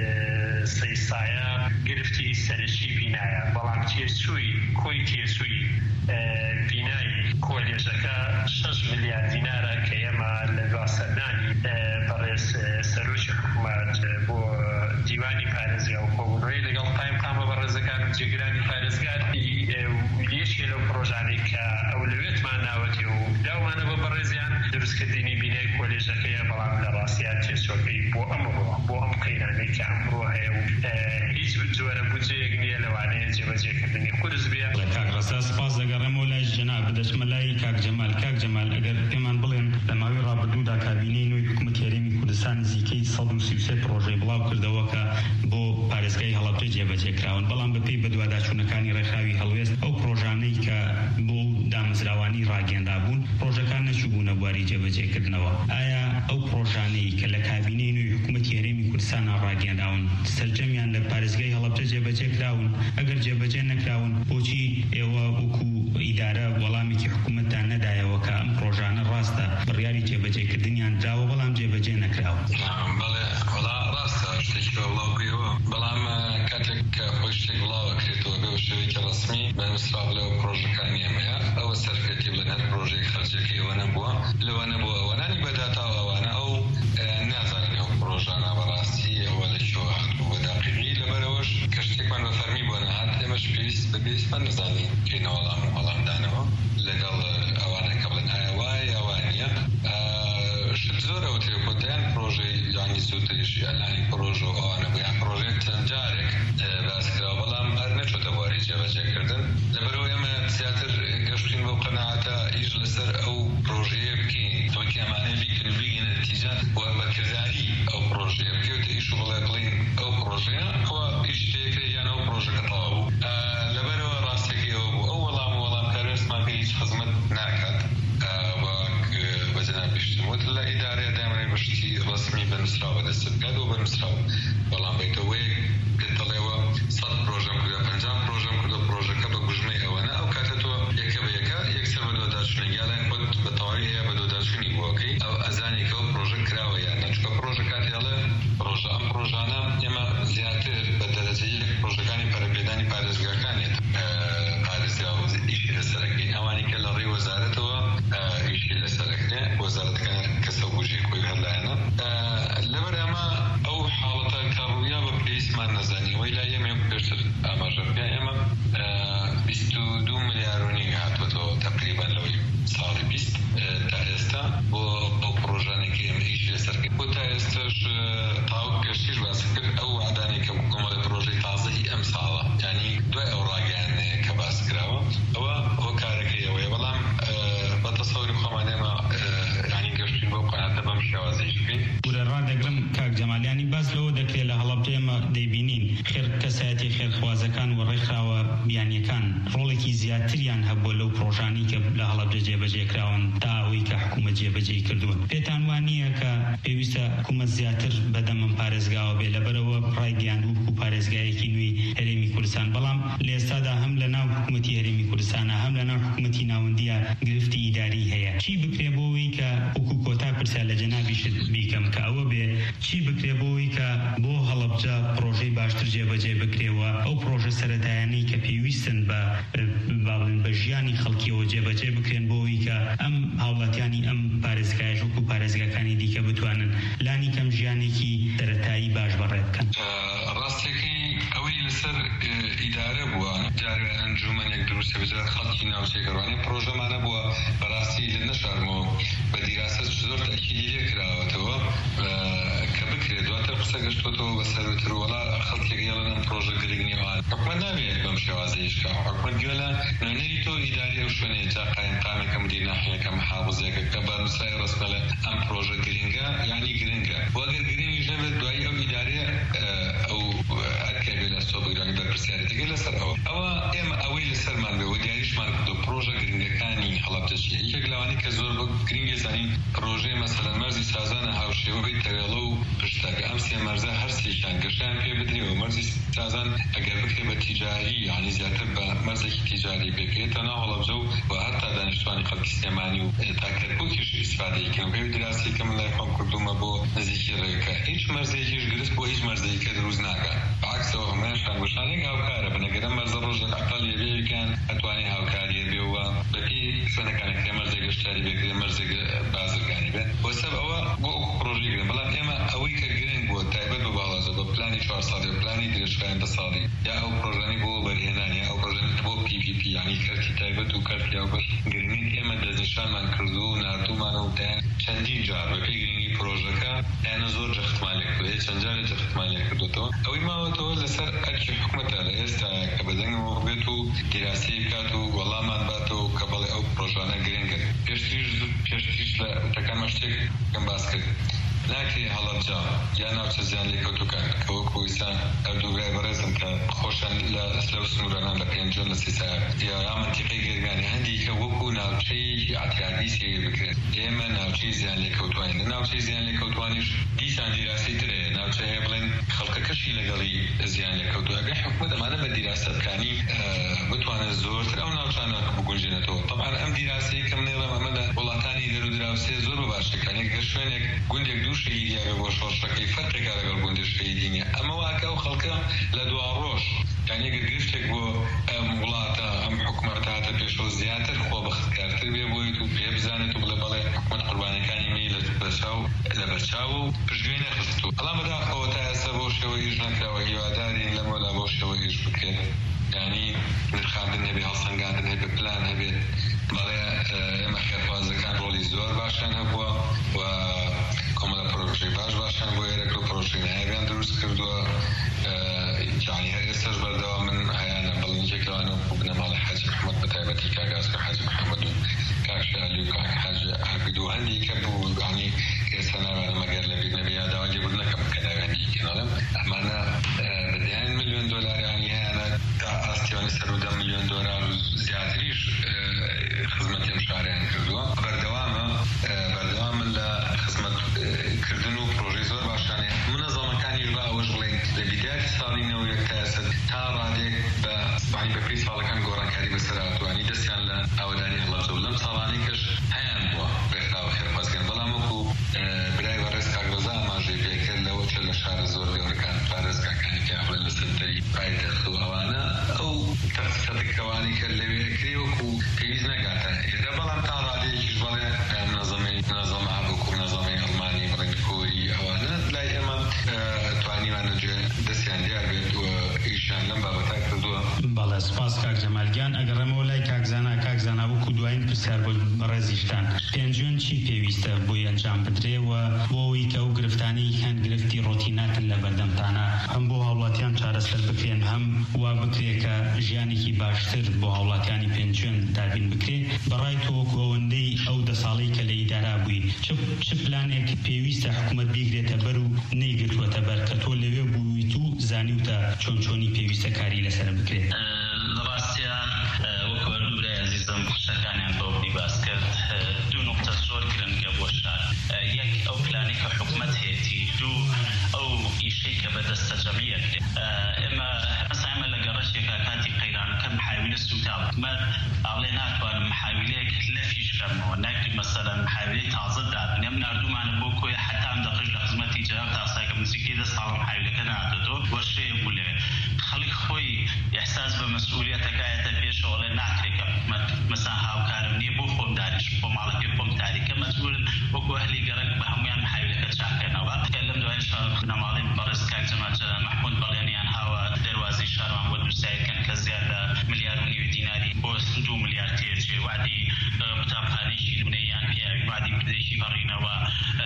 S4: سەیسایە گرفتی سەرشی بینایە بەڵام تێچووی کۆی تێچووی بینایی کۆلێژەکە 6 ملیارد دینارە کە ئێمە لە دواسەردانی بەڕێز سەرۆکی حکوومەت بۆ دیوانی پارێزگا و کۆبوونەوەی لەگەڵ قامە بەڕێزەکان جێگرانی پارێزگاری یەکێ لەو پرۆژانەی کە ئەولوێتمان ناوەتی و داومانە بە بەڕێزیان دروستکردنی بینایی کۆلێژەکەیە بەڵام لە ڕاستیان تێچۆکەی بۆ ئەم قەیرانەی کە ئەمڕۆ هەیە و هیچ جۆرە بودجەیەک نییە لەوانەیە جێبەجێکردنی قورس بێ.
S2: کاک ڕەسا سپاس دەگەڕێمەوە لای جەناب بدەچمە لای کاک جەمال ئەگەر پێمان بڵێن لە ماوەی ڕابردوودا کابینەی نوێی حکوومەت هەرێمی کوردستان نزیکەی 133 پرۆژەی بڵاو کردەوە کە بۆ پارێزگای هەڵەبجە جێبەجێکراون بەڵام بەپێی بەدواداچوونەکانی ڕێکخراوی هەڵوێست ئەو پرۆژانەی کە بۆ دامەزراوانی ڕاگەندا بوون پرۆژەکان نەچووبوونە بواری جێبەجێکردنەوە ئایا ئەو پرۆژانەی کە لە کابینەی نوێی حکوومەتی هەرێمی کوردستان ڕاگەنداون سەرجەمیان لە پارێزگای هەڵەبجە جێبەجێکراون ئەگەر جێبەجێ نەکراون بۆچی ئێوە وەکو ئیدارە وەڵامێکی حکوومەتتان نەدایەوە کە ئەم پرۆژانە ڕاستە بڕیاری جێبەجێکردنیان دراوە بەڵام جێبەجێ نەکراوە؟
S5: بەڵێ ڕاستە شتێکی بڵاوکرێەوە بەڵام کاتێک کە خۆی شتێک بڵاوەکرێتەوە بێ شێوەیەکی ڕسمی بەنووسرا بڵێ پرۆژەکانی ئێمەیە ئەوە سەرکەتی بڵێن هەر پرۆژەیە خەرجەکەی ئەوە نەبووە لەوە نەبووە ئەوانانی بەداتاوە ئەوانە ئەو نازانین ئەو پرۆژانە بەڕاستی ئەوە لەکوێوە هاتبوو بە داقیقی لەبەرەوەش کە شتێکمان بە فەرمی بۆ نەهات ئێمەش پێویست بەپێویستمان نەزانین کەینە وەڵامدانەوە لەگەڵ ئەوانە کە بڵێن ئایا وایە یاوان نییە شت زۆرەوە تێکۆتیان پرۆژەی یانی زووتریشی ئەلانی پرۆژە و ئەوانە بوویان پرۆژەیە چەند جارێک باسکراوە بەڵام هەر نەچۆتە بواری جێبەجێکردن لەبەرەوە ئێمە زیاتر گەشتین بەو قەناعەتە ئیش لەسەر ئەو پرۆژەیە بکەین تۆکی ئەمانەی بیگەنە نەتیجە و بەکرداری ئەو پرۆژەیە بکەوتە ئیش و بڵێن ئەو پرۆژەیە خۆ ئیش تێکرێ یان ئەو پرۆژەکە تەواو بوو لەبەرەوە ڕاستێکی ئەوە بوو ئەو وەڵامکارێسمان پێ هیچ خزمەت ناکات بەجەناب بیشتموت لە ئیدارەیە دامەی بەشتی ڕسمی بەنووسراوە دەست بکات و بەنووسراوە بەڵام بێتەوەی پێدەڵێەوە 100 پرۆژەم کردە 50 پرۆژەم کردە پرۆژەکە بە گوژمەی ئەوەنە ئەو کاتە تۆ یەکە بە یەکە یەکسەر بە دۆداچوونی یاڵای خۆت بە تەواوی هەیە بە دۆداچوونی بۆکەی ئەو ئەزانی کە ئەو پرۆژە کراوە یان نەچکە پرۆژە کاتێڵێ پرۆژە ئەم پرۆژانە ئێمە زیاتر بە دەرەجەیەک پرۆژەکانی پەرەپێدانی پارێزگاکانێت پارێزگا ئیشی لەسەرەکەی ئەوانی کە لە ڕێی وەزارەتەوە ئیشی لەسەرەکەێ وەزارەتەکان کەسە بوژی خۆی هەلایەنە لەبەر ئەمە ئەو حاڵەت
S2: بیانیەکان ڕۆڵێکی زیاتریان هەبووە لەو پرۆژانی کە لە هەڵەبجە جێبەجێکراون تا ئەوەی کە حکوومەت جێبەجێ کردووە. پێتان وانییە کە پێویستە حکوومەت زیاتر بەدەمم پارێزگاوە بێ لەبەرەوە ڕای گەیاندوو و پارێزگایەکی نوێی هەرێمی کوردستان، بەڵام لە ئێستادا هەم لە ناو حکوومەتی هەرێمی کوردستانە هەم لە ناو حکوومەتی ناوەندیە گرفتی ئیداری هەیە. چی بکرێ بۆەوەی کە وەکو کۆتا پرسیا لە جەنابیشت بیکەم کە ئەوە بێ چی بکرێ بۆەوەی کە بۆ هەڵەبجە پرۆژەی باشتر جێبەجێ بکرێەوە ئەو پرۆژە سەرەتایانەی کە پێویستن بە ژیانی خەڵکیەوە جێبەجێ بکرێن بۆەوەی کە ئەم هاوڵاتیانی ئەم پارێزگایە وەکو پارێزگاکانی دیکە بتوانن لانی کەم ژیانێکی سەرەتایی باش بەڕێ بکەن.
S5: ڕاستیەکەی ئەوەی لەسەر ئیدارە بووە جارێ ئەنجومەنێک دروستە بێت خەڵکی ناوچەکەڕوانی پرۆژەمانە بووە بەڕاستی لە نەشارمەوە بە دیراست زۆر تاکیدی لێ کراوەتەوە کە بکرێت دواتر قسە گەشتوەتەوە بەسەروتر وەڵا خەڵکێک هێڵەن پرۆژە گرنگی وان حکومەت نابێت بەم شێوازەیەشکا حکومەت گوێ لە نوێنەری تۆ ئیداری ئەو شوێنەیە جا قایمقامێکە مدیر ناحیەکە محافظەیەکە کە بە نووسرای ڕسمە لە ئەم پرۆژە گرنگە یعنی گرنگە وەگەر گرنگیش نەبێت دوایی ئەو ئیدارەیە ئەو ئەرکێ بێ لە سۆ بگرانی بەرپرسیارەتەکە لەسەر ئەوە ئێمە ئەوەی لەسەرمان بێ و دیاریشمان کردو پرۆژە گرنگەکانی هەڵەبجەشیە یەکێک لەوانەی کە زۆر بە گرنگی زانین پرۆژەی مەسەلەن مەرزی سازانە هاوشێوەی تەوێڵە و پشتەکە ئەم سێ مەرزە هەر سێکیان گەشتیان پێ بدرێەوە مەرزی سازان ئەگەر بکرێ بە تیجاری یعنی زیاتر بە مەرزێکی تیجاری بکرێتە ناو هەڵەبجە و هەتا دانیشتوانی خەڵکی سلێمانی و تا کەرکووکیش ئیسفادەیەکەن پێوی دراسیکە من لای خۆم کردومە بۆ نزیکی ڕێگەکە هیچ مەرزێکیش دروست بۆ هیچ مەرزێکە دروست ناکات بەعکسەوە هەموویان گۆشانێک هاوکارە بنەگەرە مەرزە ڕۆژێک عەقەڵ لێبێیەکیان ئەتوانێ هاوکاریە بێ و بەپی سوێنەکانەکە مەرزێک گەشتیاری بێکرێ مەرزێک بازرگانی بێت بۆ سەب ئەوە بۆ پرۆژەی گرن بەڵام ئێمە ئەوەی کە گرنگ بووە تایبەت بە باڵازە بە پلانی 4 ساڵی و پلانی درێژخایەن 10 ساڵی یا ئەو پرۆژەی بۆ بەرهێنانی یا ئەو پرۆژەی بۆ PPP یعنی کەرتی تایبەت و کەرتی هاوبەش گرنگی ئێمە دەستنیشانمان کردو و نردوومانە و چەندین جار بە پێی گرنگی پرۆژەکە یانە زۆر جەختمالێک بێت چەند جارێک جەختمالێک کردوتەوە ئەوەی ماوەتەوە لەسەر ئەرکی حکومەتە لە ئێستا کە بەدەنگەوە بێت و دیراسی بکات و وەڵامان باتەوە کە بەڵێ ئەو پرۆژانە گرنگن پێشتریش لە وتەکانمان شتێک کەم باس کرد ناکرێ هەڵەبجە یا ناوچە زیان لێکەوتووکان کە وەکو ئیسان ئەردووگای بەڕێزم کە خۆشان لە سلەو سنوورانان لە پێنجۆن لە سیسایە یا منتیقەی گرگانی هەندی کە وەکو ناوچەیەکی ئاعتیادی سیر بکرێت ئێمە ناوچەی زیان لێکەوتوانین لە ناوچەی زیان لێکەوتوانیش دیسان دیراسی ترەیە ناوچە هەیە بڵێن خەڵکەکەشی لەگەڵی زیان لێکەوتووە ئەگەر حکومەت ئەمانە بە دیراستەکانی بتوانێت زۆرتر ئەو ناوچانە بگونجێنێتەوە طبعا ئەم دیراسەیە کە منێڵم ئەمە لە وڵاتانی دەرو دراوسێ زۆر باشەکان ئەگەر شوێنێک گوندێک دوو شەهیدی هەبێ بۆ شۆڕشەکەی فەرقێکا لەگەڵ گوندێ شەهیدی نییە ئەمە واکە ئەو خەڵکە لە دوا ڕۆژ یعنی ئەگەر گرفتێک بۆ ئەم وڵاتە ئەم حکومەتە هاتە پێشەوە زیاتر خۆبەختکارتر بێ بۆیت و پێ بزانێت و بڵێ بەڵێ حکومەت قوربانیەکانی می لە بەرچاو و پشتگوێ نەخستووە بەڵام بەداخەوە تا ئێستا بۆ شێوە ئیش نەکراوە هیوادارین لەمەلا بۆ شێوە ئیش بکرێت یعنی نرخاندن هەبێ هەڵسەنگاندن هەبێ پلان هەبێت بەڵێ ئێمە خێرخوازەکان ڕۆڵی زۆر باشیان هەبووە و کۆمەڵە پرۆژەی باشیان بۆ ئێرەکە و پرۆژەی نایبیان دروست کردووە یعنی هەر ئێستاش بەردەوام من هەیانە بەڵنجێک لەوانە بنەماڵی حاجی محەممەد بە تایبەتی کاگاسکە حاجی محەممەد و کاکشالی و کاک حاجی عەبید و هەندی کە بوو یعنی ئێستا ناوانە مەگەر لە بیر نەبێ یاداوا لێبوردنەکەم کە ناوێنی کێناڵم ئەمانە بەدەیان ملیۆن دۆلار یعنی هەیەنە تا ئاستیوانی سەر و 10 ملیۆن دۆلار و زیاتریش خزمەتیم شاریان کردووە بەردەوامن لە خزمەتکردن و پرۆژەی زۆر باشانێ منەظەمەکانیش با ئەوەش بڵێن لە بیداتی ساڵینەوە یەک تا ئێستا تا ڕادێک بە پێی ساڵەکان گۆڕانکاری بەسەر هاتووانی دەستیان لە ئاوەدانی هەڵەبجە و لەم ساڵانەی کەش هەیان بووە بێخراوە خێرخوازکردن بەڵام وەکو برای بەڕێز کاکرۆزا ئاماژەی پێکرد لەوە چ لە شارە زۆر گەورەکان پارێزگاکانی کە بڵێن لە سەرەتایی پایتەخت و ئەوانە ئەو تەخسەتەکەوانی کە لەوێ ئەکرێ وەکو پێویست نەگاتە ئێرە بەڵام تا ڕادەیەکیش بڵێ منەظەمە وەکو منەظەمەی ئەڵمانی بڵێن کۆری ئەوانە لای ئێمە توانیوانە دەستیان دیار بێت و ئیشیان لەم بابەتا کردووە.
S2: بەڵێ سپاس کاک جەمالگیان ئەگەڕێمەوە لای کاکزانا وەکو دوایین پرسیار بۆ بەڕێزیشتان پێنجۆن چی پێویستە بۆی ئەنجام بدرێەوە بۆ ئەوەی کە ئەو گرفتانەی هەند گرفتی ڕۆتیناتن لە بەردەمتانە هەم بۆ هاوڵاتیان چارەسەر بکرێن هەم وا بکرێ کە ژیانێکی باشتر بۆ هاوڵاتیانی پێنجۆن دابین بکرێ بەڕای تۆ وەکو ئەوەندەی ئەو 10 ساڵەی کە لە ئیدارا بووی چ پلانێک پێویستە حکوومەت بیگرێتە بەر و نەیگرتووەتە بەر کە تۆ لەوێ بوویت و زانیوتە چۆنی پێویستە کاری لەسەر بکرێت؟
S3: بەدەستە جەمیەت ئێمە ئەسایمە لە گەڕەشێکە کاتی قەیرانەکە محاویلە سوتاوە مە ئاڵێ ناتوانم محاویلەیەک لەفیش بکەمەوە ناکی مەسەلەن محاویلەی تازە دابنێ ئەم نردومانە بۆ کۆی حتا ئەم دەقژ لە خزمەتی جەناب تاساکە موسیقی دە ساڵە محاویلەکە نهاتێتەوە وەشەیە بوو لێ خەڵک خۆی ئێحساس بە مەسئولیەتەکایەتە پێشەوە لێ ناکرێکە مەسا هاوکارم نییە بۆ خۆم دانیش بۆ ماڵەکەی خۆم تاریکە مەجبورن وەکو ئەهلی گەڕک بە هەمویان محاویلەکە چاکەنەوە لەم دوایش نەماڵی بەڕێز کاک جەمال جەلال محمود بەڵێنیان هاوە دەواازەی شارمان بۆ دروستایەکەن کە زیاد لە ملیار و نیوە دیناری بۆ 2 ملیار تێچێ وعدی قوتابخانەیەکی نمونەیان پیاوی وعدی بدەیەکی بەڕینەوە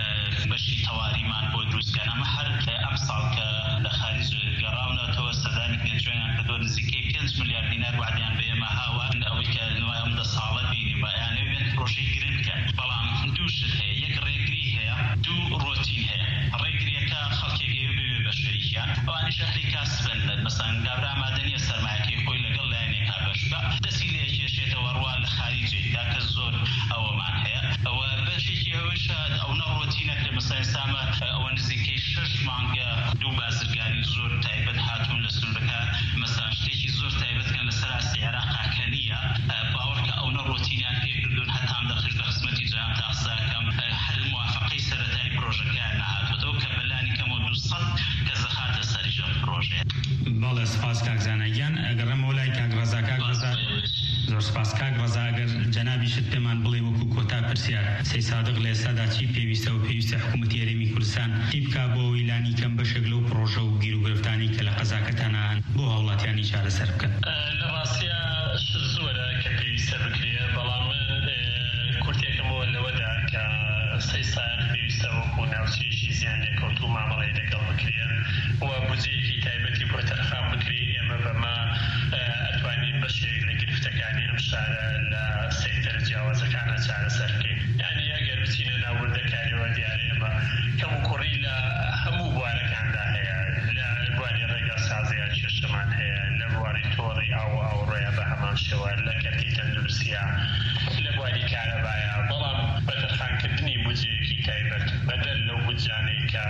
S3: بەشی تەواریمان بۆ دروستکەن ئەمە هەر ئەم ساڵ کە لە خارج گەڕاونەوەتەوە سەردانی پێنجوێنیان کردووە نزیکەی 5 ملیار دینار وعدیان بە ئێمە هاوە ئەوەی کە نوای ئەم 10 ساڵە بینیمە یانێ بێت پرۆژەی گرنگ بکەن بەڵام دووشت هەیە یەک ڕێگری هەیە دوو ڕۆتین هەیە ڕێگریەکە خەڵکێکی بێ بە شەریکیان ئەوانی شەهری کاسبن مەسەن گابرا مادەنیە سەرمایەکەی خۆی لەگەڵ لایەنێکا بەشکە دەستی لێ کێشێتەوە ڕوا لە خاریجێکدا کە زۆر ئەوەمان هەیە ئەوە بەشێکی ئەوەشە ئەو نەڕۆتینەک لە مەسەن سامە ئەوە نزیکەی 6 مانگە دوو بازرگانی زۆر تایبەت هاتوون لە سنوورەکە مەسەن شتێکی زۆر تایبەتکەن لەسەر ئاستی عێراقاکە نییە باوەڕکە ئەو نەڕۆتینیان پێکردوون هەتام دەخش لە خزمەتی جەناب تاساکەم هەر موافقەی سەرەتایی پرۆژەکەیان نەهاتوەوە کە بەلانی کەمەوە 200 کە زەخاتە سەریش ئەم پرۆژەیە.
S2: بەڵێ سپاس کاک زانایان ئەگەڕێمەوە لای کاک ڕەزا کاک ڕەزا زۆر سپاس کاک ڕەزا ئەگەر جەنابیشت پێمان بڵێ وەکو کۆتا پرسیار سەی سادق لە ئێستادا چی پێویستە و پێویستە حکوومەتی هەرێمی کوردستان چی بکا بۆ ئیلانی کەم بەشێک لەو پرۆژە و گیر و گرفتانی کە لە قەزاکەتانە هەن بۆ هاوڵاتیانی چارەسەر بکەن.
S4: لە ڕاستیە زۆرە کە پێویستە بکرێ بەڵام کورتێکەمەوە لەوەدا کە سەی سایق پێویستە وەکو ناوچەیەکی زیانێک کەوت و مامەڵی لەگەڵ بکرێ و بودجەیەکی تایبەتی بۆ تەرخان بکرێ ئێمە بەما ئەتوانین بەشێک لە گرفتەکانی ئەم شارە لە سێکتەرە جیاوازەکانە چارەسەر بکەین یعنی ئەگەر بچینە ناوردەکاریەوە دیارە ئێمە کەم و کوڕی لە هەموو بوارەکاندا هەیە لە بواری ڕێگا سازەیە کێشەمان هەیە لە بواری تۆڕی ئاوڕۆیە بە هەمان شێوە لە کەرتی تەندروستیە لە بواری کارەبایە بەڵام بەدەرخانکردنی بودجەیەکی تایبەت بەدەل لەو بودجانەی کە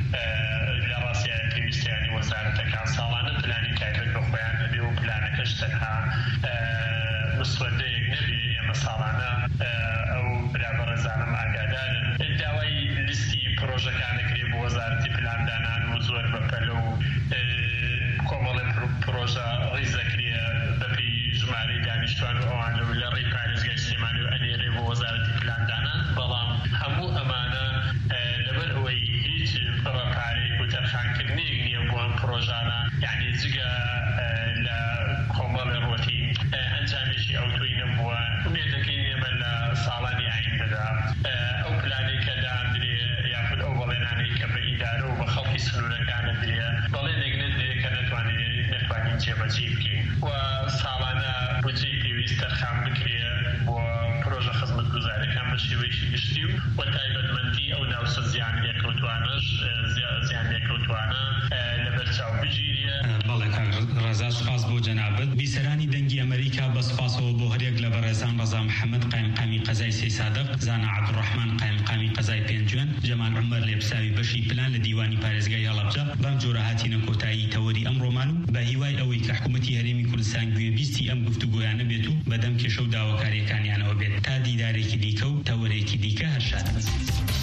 S4: لە ڕاستیە پێویستیانی وەزارەتەکان ساڵانە پلانی تایبەت بە خۆیان هەبێ و پلانەکەش تەنها مسودەیەک نەبێ ئێمە ساڵانە ئەو برابەڕێزانم ئاگادارن داوای لیستی پرۆژەکانەکرێ بۆ وەزارەتی پلاندانان و زۆر بەپەلە و کۆمەڵی پرۆژە ڕیزەکرێ بەپی ژمارەی دانیشتوان و ئەوان لە ڕێی پارێزگای سلێمانی و ئەنێرێ بۆ وەزارەتی پلاندانان بەڵام هەموو ئەمانە لەبەر ئەوەی هیچ بڕەپارێک و تەرخانکردنێک نییە بۆ ئەم پرۆژانە یعنی جگە لە کۆمەڵی ڕۆتی ئەنجامێکی ئەوتۆی نەبووە ومێدەکەی ئێمە لە ساڵانی ئایندەدا ئەو پلانەی کە دادرێ یاخود ئەو بەڵێنانەی کە بە ئیدارە و بە خەڵکی سنوورەکانە درێ بەڵێنێک نەدرێ کە نتوانین جێبەجێ بکەین و ساڵانە بودجەی پێویست تەرخان بکرێ بۆ پرۆژە خزمەتگوزاریەکان بە شێوەیەکی گشتی و تایبەتمەندی ئەو ناوچە زیان لێکەوتوانەش زیان لێکەوتوانە لەبەر چاو بگیرێ.
S2: بەڵێ کاک ڕەزا سپاس بۆ جەنابەت بیسەرانی دەنگی ئەمریکا بە سپاسەوە بۆ هەرێک لە بەڕێزان ڕەزا محەممەد قایمقامی قەزای سەی سادق زانا عەبدوڕەحمان قایمقامی قەزای پێنجوێن جەمال عومەر لێبساوی بەشی پلان لە دیوانی پارێزگای هەڵەبجە بەم جۆرە هاتینە کۆتایی تەوەری ئەمڕۆمان و بە هیوای ئەوەی کە حکوومەتی هەرێمی کوردستان گوێبیستی ئەم گفتوگۆیانە بێت و بەدەم کێشە و داواکاریەکانیانەوە بێت تا دیدارێکی دیکە و تەوەرێکی دیکە هەرشاد.